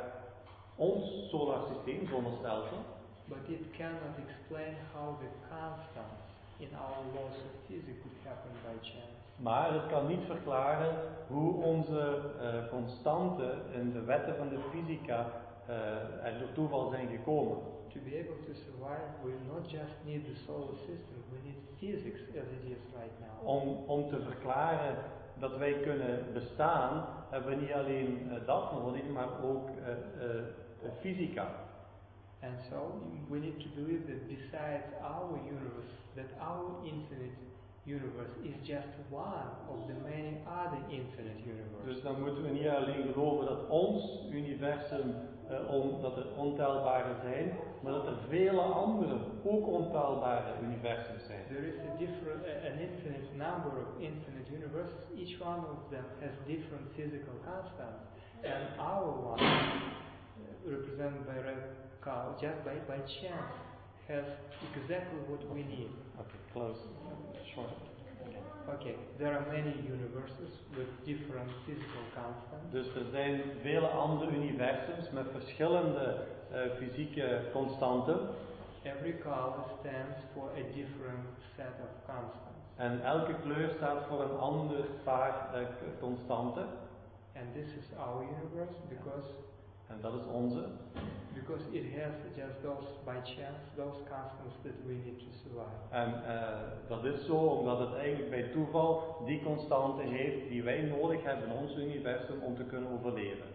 ons solarsysteem, zonnestelsel. But it cannot explain how the constants in our laws of physics could happen by chance. Maar het kan niet verklaren hoe onze uh, constanten in de wetten van de fysica uh, er door toeval zijn gekomen. To be able to survive, we not just need the solar system, we need physics as it is right now. Om, om te verklaren dat wij kunnen bestaan, hebben we niet alleen uh, dat nodig, maar ook uh, uh, de fysica. And so we need to believe that besides our universe, that our infinite universe is just one of the many other infinite universes. Dus dan moeten we niet alleen geloven dat ons universum, uh, on, dat er ontelbare zijn, maar dat er vele andere, ook ontelbare universums zijn. There is a different, uh, an infinite number of infinite universes. Each one of them has different physical constants, and our one, uh, represented by red color, just by, by chance, has exactly what we need. Okay, close. Short. Okay, there are many universes with different physical constants. Dus er zijn vele andere universums met verschillende uh, fysieke constanten. Every color stands for a different set of constants. En elke kleur staat voor een ander paar uh, constanten. And this is our universe because En dat is onze. because it has just those by chance those constants that we need to survive. En uh, dat is zo omdat het eigenlijk bij toeval die constanten heeft die wij nodig hebben in ons universum om te kunnen overleven.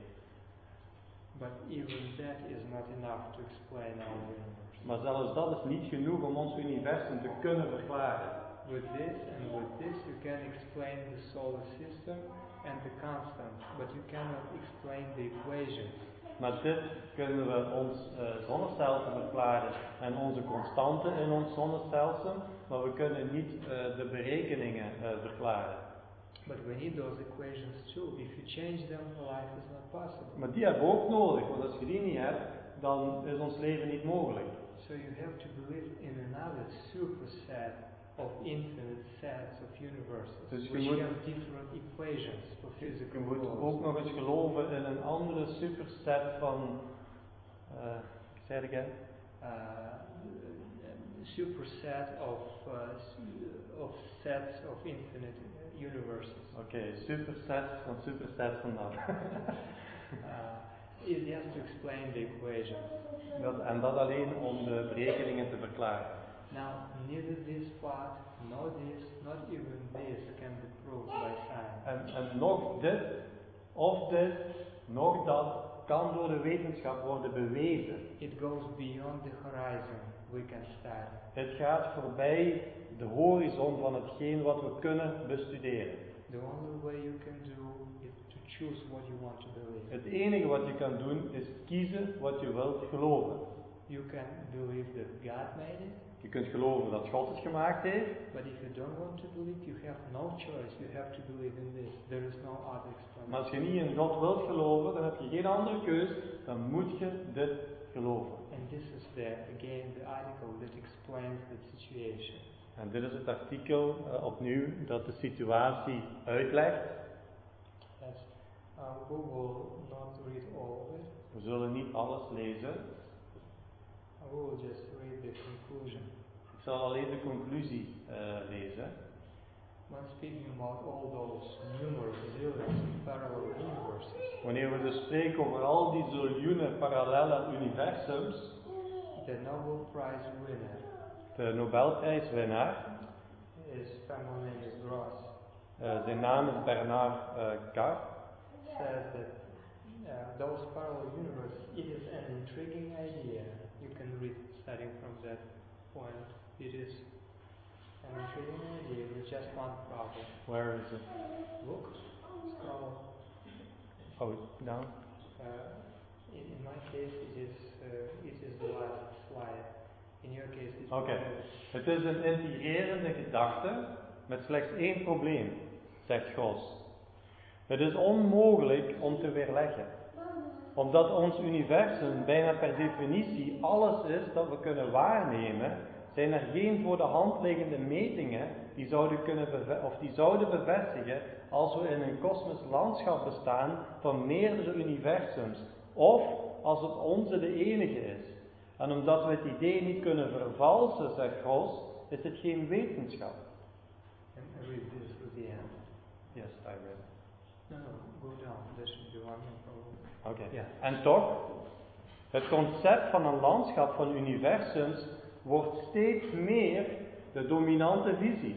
But even that is not enough to explain our universe. Maar zelfs dat is niet genoeg om ons universum te kunnen verklaren. With this and with this you can explain the solar system and the constants, but you cannot explain the equations. Met dit kunnen we ons uh, zonnestelsel verklaren en onze constanten in ons zonnestelsel, maar we kunnen niet uh, de berekeningen uh, verklaren. But we need those equations too. If you change them, life is not possible. Maar die hebben we ook nodig, want als je die niet hebt, dan is ons leven niet mogelijk. So you have to believe in another superset of infinite sets of universes, Dus je which moet- have different equations for Je physical moet laws. ook nog eens geloven in een andere superset van, uh, say it again, Uh, superset of uh, s- of sets of infinite universes. Oké, okay, superset van superset van dat. uh, it has to explain explain the equation. Dat, en dat alleen om de berekeningen te verklaren. Now, neither this part, nor this, not even this can be proved by science. En, en nog dit, of dit, nog dat, kan door de wetenschap worden bewezen. It goes beyond the horizon we can study. Het gaat voorbij de horizon van hetgeen wat we kunnen bestuderen. The only way you can do is to choose what you want to believe. Het enige wat je kan doen is kiezen wat je wilt geloven. You can believe that God made it, Je kunt geloven dat God het gemaakt heeft, but if you don't want to believe, you have no choice. You have to believe in this. There is no other maar als explanation. je niet in God wilt geloven, dan heb je geen andere keus, dan moet je dit geloven. And this is the again the article that explains the situation. En dit is het artikel uh, opnieuw dat de situatie uitlegt. Yes, uh, we will not read all of it. We zullen niet alles lezen. We will just read the conclusion. Ik zal alleen de conclusie uh, lezen. When speaking about all those numerous zillions of parallel universes, Wanneer we dus spreken over al die ziljoenen parallele universums, the Nobel Prize winner, de Nobelprijswinnaar, his family name is Gross, uh, zijn naam is Bernard uh, Gard, says that uh, those parallel universes, it is an intriguing idea. You can read starting from that point. It is an intriguing idea with just one problem. where is it? Look, scroll. Oh, down. Uh, in, in my case, it is uh, it is the last slide. In your case, it's Oké, okay. Het is een intrigerende gedachte met slechts één probleem, zegt Gros. Het is onmogelijk om te weerleggen, omdat ons universum bijna per definitie alles is dat we kunnen waarnemen, zijn er geen voor de hand liggende metingen die zouden, kunnen beve- of die zouden bevestigen als we in een kosmisch landschap bestaan van meerdere universums, of als het onze de enige is. En omdat we het idee niet kunnen vervalsen, zegt Gros, is het geen wetenschap. And I read this to the end. Yes, I read. No, no, go down. There should be one more problem. Oké. Okay. Ja. En toch, het concept van een landschap van universums wordt steeds meer de dominante visie.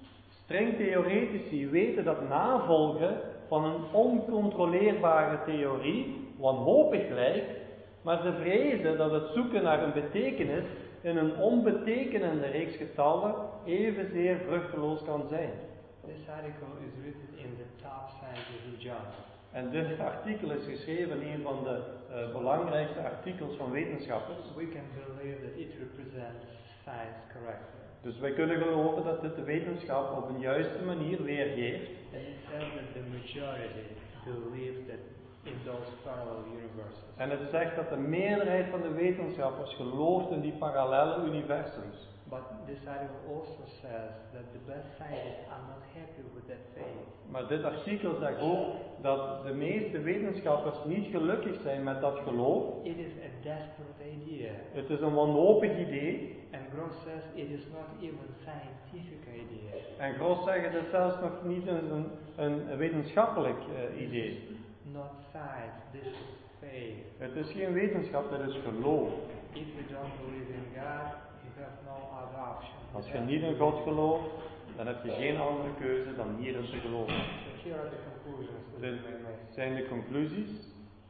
Stringtheoretici weten dat navolgen van een oncontroleerbare theorie wanhopig lijkt, maar ze vrezen dat het zoeken naar een betekenis in een onbetekenende reeks getallen evenzeer vruchteloos kan zijn. This article is written in the top scientific journal. En dit artikel is geschreven in een van de uh, belangrijkste artikels van wetenschappers. We can believe that it represents science correctly. Dus wij kunnen geloven dat dit de wetenschap op een juiste manier weergeeft. And it says that the majority believe that in those parallel universes. En het zegt dat de meerderheid van de wetenschappers gelooft in die parallele universums. But this article also says that the best scientists are not happy with that faith. Maar dit artikel zegt ook dat de meeste wetenschappers niet gelukkig zijn met dat geloof. It is a desperate idea. Het is een wanhopig idee. And Gross says it is not even scientific idea. En Gros zegt het is zelfs nog niet een, een wetenschappelijk uh, idee. Not science, this is faith. Het is geen wetenschap, het is geloof. If you don't believe in God, you have no other option. Als je niet in God gelooft, dan heb je geen andere keuze dan hierin te geloven. So here are the conclusions that Dit we make. zijn de conclusies.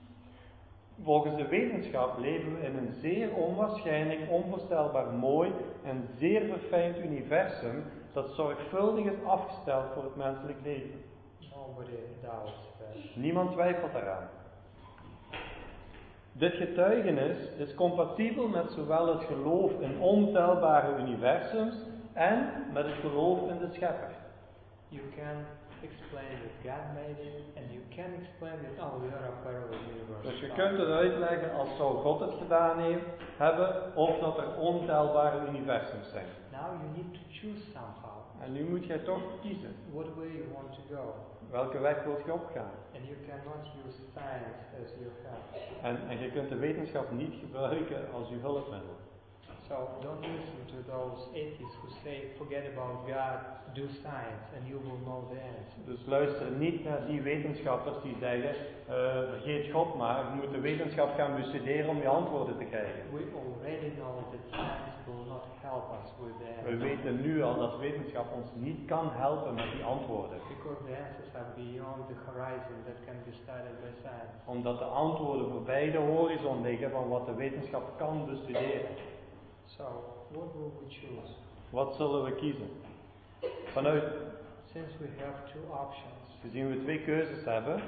Volgens de wetenschap leven we in een zeer onwaarschijnlijk, onvoorstelbaar mooi en zeer verfijnd universum dat zorgvuldig is afgesteld voor het menselijk leven. Nobody doubts that. Niemand twijfelt daaraan. Dit getuigenis is compatibel met zowel het geloof in ontelbare universums en met het geloof in de schepper. You can explain that God made it, and you can explain that, oh, there are parallel universes. Dus je kunt het uitleggen als zou God het gedaan heeft, hebben, of dat er ontelbare universums zijn. Now you need to choose somehow En nu moet jij toch kiezen. what way you want to go. Welke weg wilt je opgaan? And you cannot use science as your help. En, en je kunt de wetenschap niet gebruiken als je hulpmiddel. So So don't listen to those atheists who say, forget about God, do science and you will know the answer. Dus luister niet naar die wetenschappers die zeggen, uh, vergeet God maar, je moet de wetenschap gaan bestuderen om je antwoorden te krijgen. We already know that science will not help us with the We answer. weten nu al dat wetenschap ons niet kan helpen met die antwoorden. Because the answers are beyond the horizon that can be studied by science. Omdat de antwoorden voorbij de horizon liggen van wat de wetenschap kan bestuderen. So, what will we choose? Wat zullen we kiezen? Vanuit, Since we have two options, gezien we twee keuzes hebben,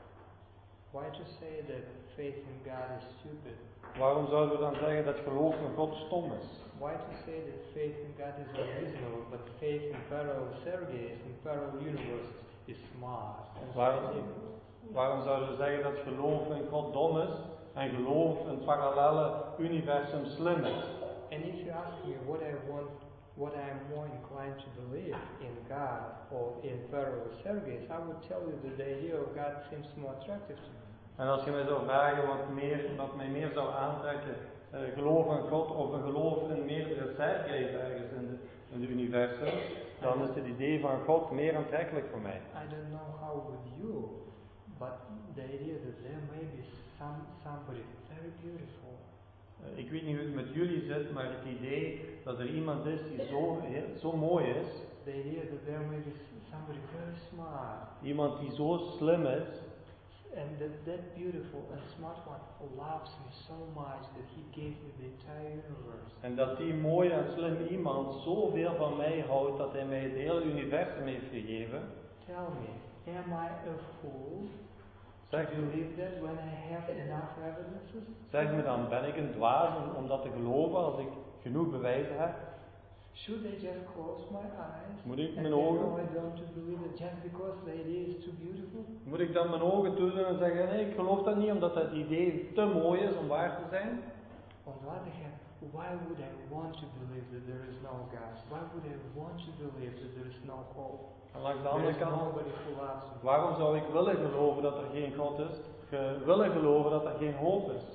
why to say that faith in God is stupid? waarom zouden we dan zeggen dat geloof in God stom is? Why to say that faith in God is unreasonable, but faith in parallel Sergei in parallel universes is smart and Waarom, scientific? waarom zouden we zeggen dat geloof in God dom is en geloof in parallele universum slim is? And if you ask me what I want, what I am more inclined to believe in God or in parallel Sergeis, I would tell you that the idea of God seems more attractive to me. En als je mij zou vragen wat, meer, wat mij meer zou aantrekken, uh, geloof in God of een geloof in meerdere Sergeis ergens in, de, in het universum, dan is het idee van God meer aantrekkelijk voor mij. I don't know how with you, but the idea that there may be some somebody very beautiful. Uh, ik weet niet hoe het met jullie zit, maar het idee dat er iemand is die zo, zo mooi is, The idea that there may be somebody very smart, iemand die zo slim is, and that that beautiful and smart one loves me so much that he gave me the entire universe. en dat die mooie en slim iemand zoveel van mij houdt dat hij mij het hele universum heeft gegeven. Tell me, am I a fool Zeg, to believe that when I have enough evidences? zeg me dan, ben ik een dwaas om, om dat te geloven als ik genoeg bewijzen heb? Should I just close my eyes Moet ik and mijn say, ogen- no, I don't believe it just because the idea is too beautiful? Moet ik dan mijn ogen toedoen en zeggen, nee, ik geloof dat niet omdat het idee te mooi is om waar te zijn? On the other hand, why would I want to believe that there is no God? Why would I want to believe that there is no hope? En langs de There andere is kant, nobody who loves me. waarom zou ik willen geloven dat er geen God is? Ge- willen geloven dat er geen hoop is?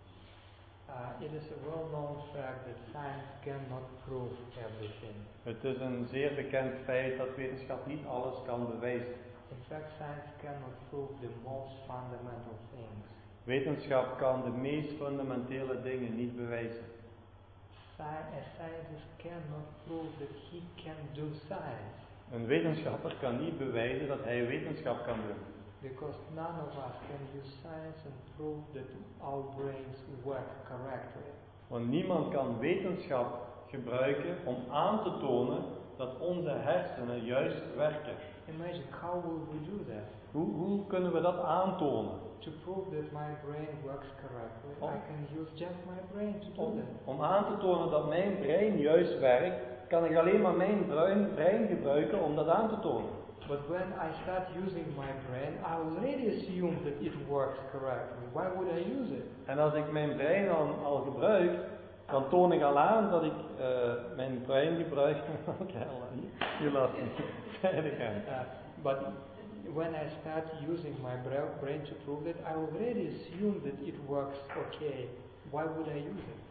Uh, it is a well-known fact that science cannot prove everything. Het is een zeer bekend feit dat wetenschap niet alles kan bewijzen. In fact, science cannot prove the most fundamental things. Wetenschap kan de meest fundamentele dingen niet bewijzen. Sci- a scientist cannot prove that he can do science Een wetenschapper kan niet bewijzen dat hij wetenschap kan doen. because none of us can use science and prove that our brains work correctly. Want niemand kan wetenschap gebruiken om aan te tonen dat onze hersenen juist werken. Imagine how will we do that? Hoe, hoe kunnen we dat aantonen? To prove that my brain works correctly, Oh. I can use just my brain to do Om, that. om aan te tonen dat mijn brein juist werkt, kan ik alleen maar mijn brein, brein gebruiken om dat aan te tonen. But when I start using my brain, I already assume that it works correctly. Why would I use it? En als ik mijn brein al, al gebruik, dan toon ik al aan dat ik uh, mijn brein gebruik. Oké, je laat me verder gaan. Uh, but when I start using my bra- brain to prove it, I already assume that it works okay. Why would I use it?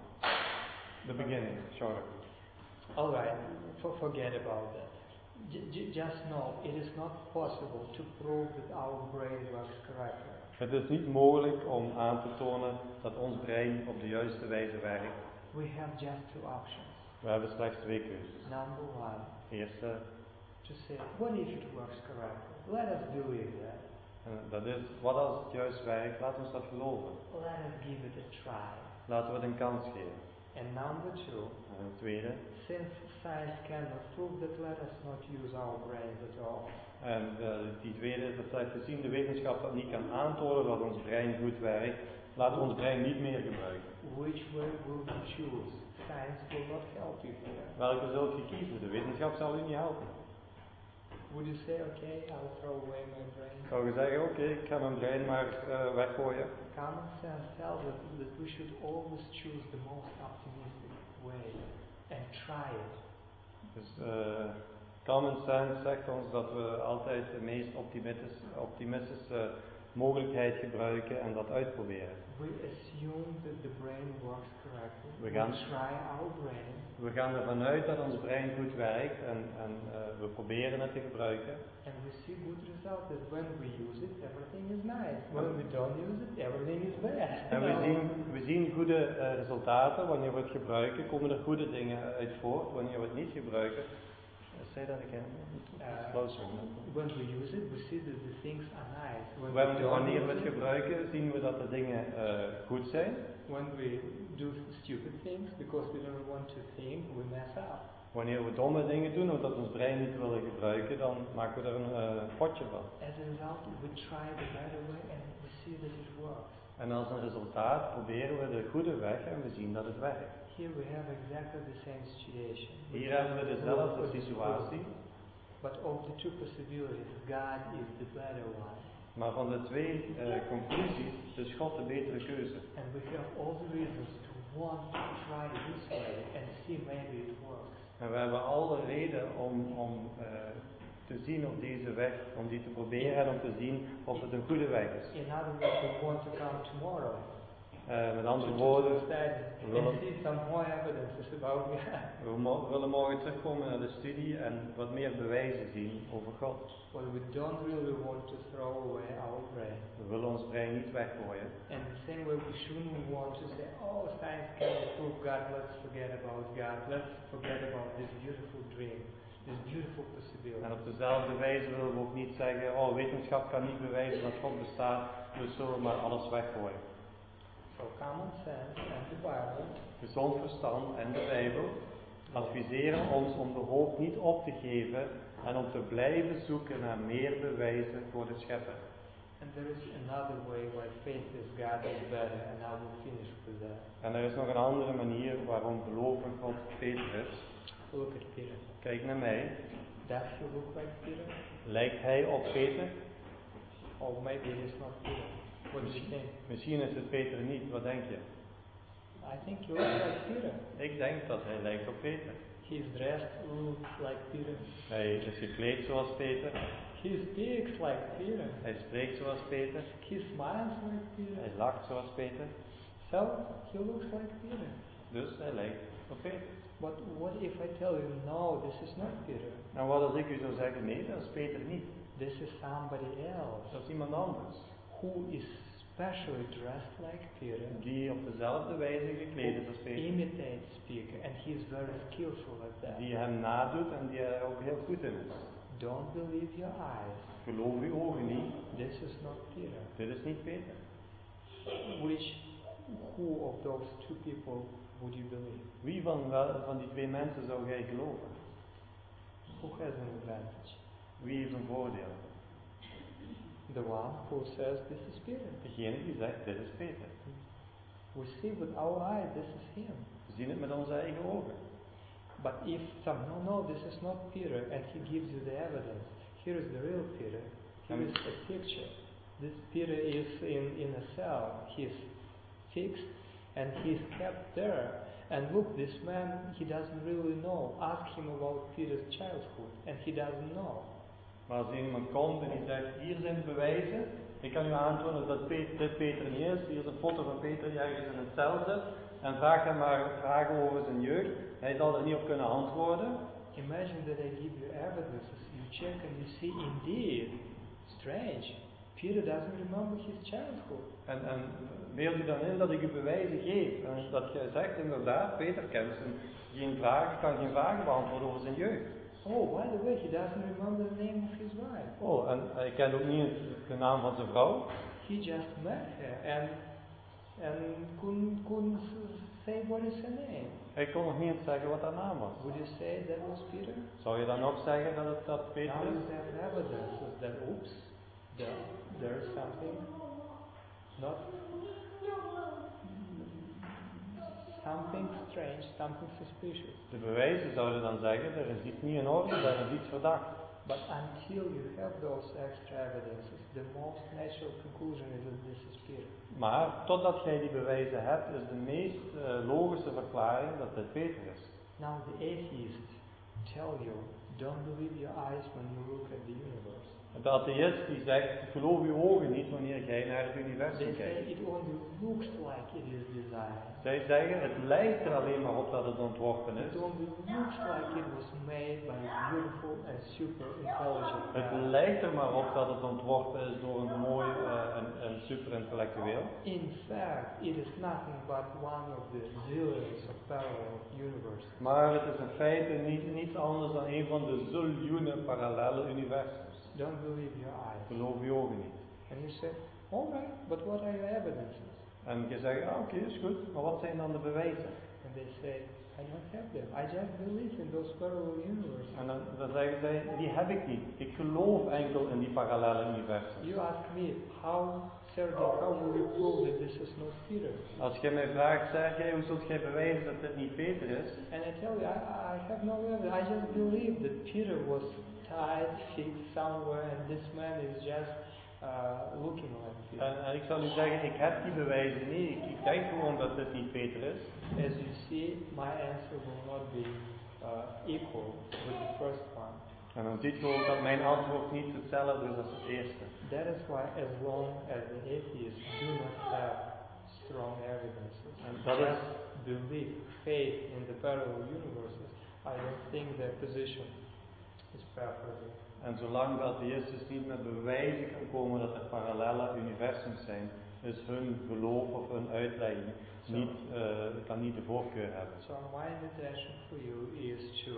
The beginning, sure. Alright, for, forget about that. J- j- just know it is not possible to prove that our brain works correctly. Het is niet mogelijk om aan te tonen dat ons brein op de juiste wijze werkt. We have just two options. We hebben slechts twee keuzes. Number one, Eerste, to say, what if it works correctly? Let us believe that. en dat is, wat als het juist werkt, laten we ons dat geloven. Let us give it a try. Laten we het een kans geven. And number two, En het tweede, since science cannot prove that, let us not use our brains at all. en uh, die tweede is dat gezien de wetenschap dat niet kan aantonen dat ons brein goed werkt, laten we ons brein niet meer gebruiken. Which way will you choose? Science will not help you here. Welke zult je kiezen? De wetenschap zal u niet helpen. Would you say, okay, I'll throw away my brain? Zou je zeggen, oké, okay, ik ga mijn brein maar uh, weggooien. Common sense tells us that we should always choose the most optimistic way and try it. Dus uh, common sense zegt ons dat we altijd de meest optimistische, optimistische mogelijkheid gebruiken en dat uitproberen. We assume that the brain works correctly. We gaan- try our brain. We gaan ervan uit dat ons brein goed werkt en, en uh, we proberen het te gebruiken. And we see good results that when we use it, everything is nice. When we don't use it, everything is bad. En we No. zien, we zien goede uh, resultaten wanneer we het gebruiken, komen er goede dingen uit voort. Wanneer we het niet gebruiken, uh, say that again. Uh, Closer. When we use it, we see that the things are nice. When we Wan- don't Wanneer we use het it, gebruiken, zien we dat de dingen uh, goed zijn. when we do stupid things because we don't want to think, we mess up. Wanneer we domme dingen doen omdat we ons brein niet willen gebruiken, dan maken we er een uh, potje van. As a result, we try the better way and we see that it works. En als een resultaat proberen we de goede weg en we zien dat het werkt. Here we have exactly the same situation. Hier hebben we dezelfde situatie, But of the two possibilities, God is the better one. maar van de twee uh, conclusies is God de betere keuze. And we have all the reasons to want to try this way and see maybe it works. En we hebben alle reden om, om uh, te zien op deze weg, om die te proberen en om te zien of het een goede weg is. In other words, we want to come tomorrow. Uh, met To, andere to, woorden, to study we willen, and see some more evidences about God. we mo- willen morgen terugkomen naar de studie en wat meer bewijzen zien over God. But we don't really want to throw away our brain. We willen ons brein niet weggooien. And the same way we shouldn't want to say, oh, science can't prove God, let's forget about God, let's forget about this beautiful dream, this beautiful possibility. En op dezelfde wijze willen we ook niet zeggen, oh, wetenschap kan niet bewijzen dat God bestaat, dus zullen we maar alles weggooien. So common sense and the Bible Gezond verstand en de Bijbel adviseren ons om de hoop niet op te geven en om te blijven zoeken naar meer bewijzen voor de schepper. And there is another way why faith is God is better, and I will finish with that. En er is nog een andere manier waarom geloof in God beter is. Look at Peter. Kijk naar mij. Does he look like Peter? Lijkt hij op Peter? Or maybe it is not Peter. What do you think? Misschien is het Peter niet, wat denk je? I think he looks like Peter. Ik denk dat hij lijkt op Peter. He's dressed looks like Peter. Hij is gekleed zoals Peter. He speaks like Peter. Hij spreekt zoals Peter. He smiles like Peter. Hij lacht zoals Peter. So he looks like Peter. Dus hij lijkt op Peter. But what if I tell you, no, this is not Peter. En wat als ik u zou zeggen, nee, dat is Peter niet. This is somebody else Dat is iemand anders. who is specially dressed like Peter, Die op dezelfde wijze gekleed is als who Peter. imitates Peter, and he is very skillful at that. Die hem nadoet en die er ook heel goed in is. Don't believe your eyes. Geloof uw ogen niet. This is not Peter. Dit is niet Peter. Which, who of those two people would you believe? Wie van, wel, van die twee mensen zou jij geloven? Who has an advantage? Wie heeft een voordeel? The one who says this is Peter. Degene die zegt, dit is Peter. We see with our eyes this is him. We zien het met onze eigen ogen. But if some, no, no, this is not Peter, and he gives you the evidence. Here is the real Peter. Here is a picture. This Peter is in, in a cell. He's fixed and he's kept there. And look, this man, he doesn't really know. Ask him about Peter's childhood, and he doesn't know. Maar als er iemand komt en die zegt, hier zijn de bewijzen. Ik kan u aantonen dat Peter, dit Peter niet is. Hier is een foto van Peter die ergens in een cel zit. En vraag hem maar vragen over zijn jeugd. Hij zal er niet op kunnen antwoorden. Imagine that I give you evidences, you check and you see indeed, strange, Peter doesn't remember his childhood. En, en beeld u dan in dat ik u bewijzen geef. En dat je zegt inderdaad, Peter kent zijn, geen vragen, kan geen vragen beantwoorden over zijn jeugd. Oh, by the way, he doesn't remember the name of his wife. Oh, en hij kent ook niet de naam van zijn vrouw. He just met her and and couldn't, couldn't say what is her name. Hij kon nog niet eens zeggen wat haar naam was. Would you say that was Peter? Zou je dan nog zeggen dat het dat Peter Now you is? have evidences that, oops, there, there is something not, something strange, something suspicious. De bewijzen zouden dan zeggen, er is iets niet in orde, er is iets verdacht. But until you have those extra evidences, the most natural conclusion is that this is Peter. Maar totdat jij die bewijzen hebt, is de meest uh, logische verklaring dat dit Peter is. Now the atheists tell you, don't believe your eyes when you look at the universe. De atheïst die zegt, geloof je ogen niet wanneer jij naar het universum They say kijkt. it only looks like it is designed. Zij zeggen, het lijkt er alleen maar op dat het ontworpen is. It only looks like it was made by a beautiful and super intelligent Het man. lijkt er maar op dat het ontworpen is door een mooi uh, en, en super intellectueel. In fact, it is nothing but one of the zillions of parallel universes. Maar het is in feite niet, niets anders dan een van de ziljoenen parallele universums. Don't believe your eyes. Geloof je ogen niet. And you say, alright, but what are your evidences? En je zegt, ah, oké, is goed, maar wat zijn dan de bewijzen? And they say, I don't have them. I just believe in those parallel universes. En dan, dan zeggen zij, die heb ik niet. Ik geloof enkel in die parallele universums. You ask me, how, Sergey, how will you prove that this is not Peter? Als je mij vraagt, Sergej, hoe zult jij bewijzen dat dit niet Peter is? And I tell you, I, I have no evidence. I just believe that Peter was tied, fixed somewhere, and this man is just uh, looking like Peter. En, en ik zal u zeggen, ik heb die bewijzen niet. Ik, ik denk gewoon dat dit niet Peter is. As you see, my answer will not be uh, equal with the first one. En dan ziet je ook dat mijn antwoord niet hetzelfde is als het eerste. That is why, as long as the atheists do not have strong evidences, En dat is, just belief, faith in the parallel universes, I don't think their position is preferable. en zolang de atheïst dus niet met bewijzen kan komen dat er parallele universums zijn, is hun geloof of hun uitlegging niet, uh, kan niet de voorkeur hebben. So my invitation for you is to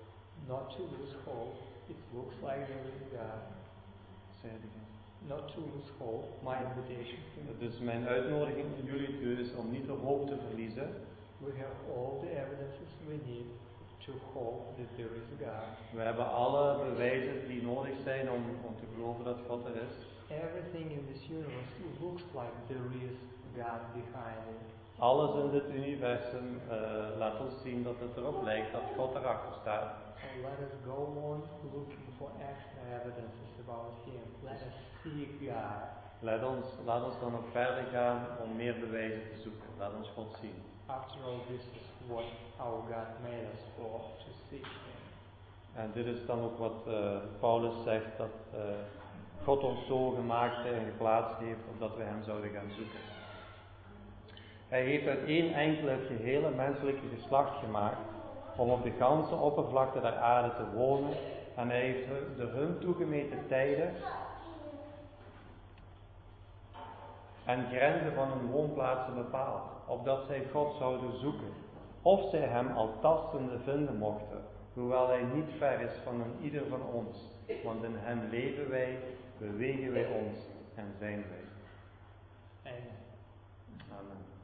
not to lose hope. It looks like there is God. Zeg het again. Not to lose hope. My invitation for you. Dus mijn uitnodiging aan jullie toe is om niet de hoop te verliezen. We have all the evidences we need to hope that there is God. We hebben alle bewijzen die nodig zijn om, om te geloven dat God er is. Everything in this universe looks like there is God behind it. Alles in dit universum uh, laat ons zien dat het erop lijkt dat God erachter staat. So let us go on looking for extra evidences about Him. Let us seek God. Laat ons, laat ons dan ook verder gaan om meer bewijzen te zoeken. Laat ons God zien. After all, this is what our God made us for, to seek Him. En dit is dan ook wat uh, Paulus zegt, dat uh, God ons zo gemaakt en geplaatst heeft, opdat we Hem zouden gaan zoeken. Hij heeft uit één enkele het gehele menselijke geslacht gemaakt, om op de ganse oppervlakte der aarde te wonen, en hij heeft de hun toegemeten tijden en grenzen van hun woonplaatsen bepaald, opdat zij God zouden zoeken, of zij Hem al tastende vinden mochten, hoewel Hij niet ver is van een ieder van ons, want in Hem leven wij, bewegen wij ons en zijn wij. Amen. Amen.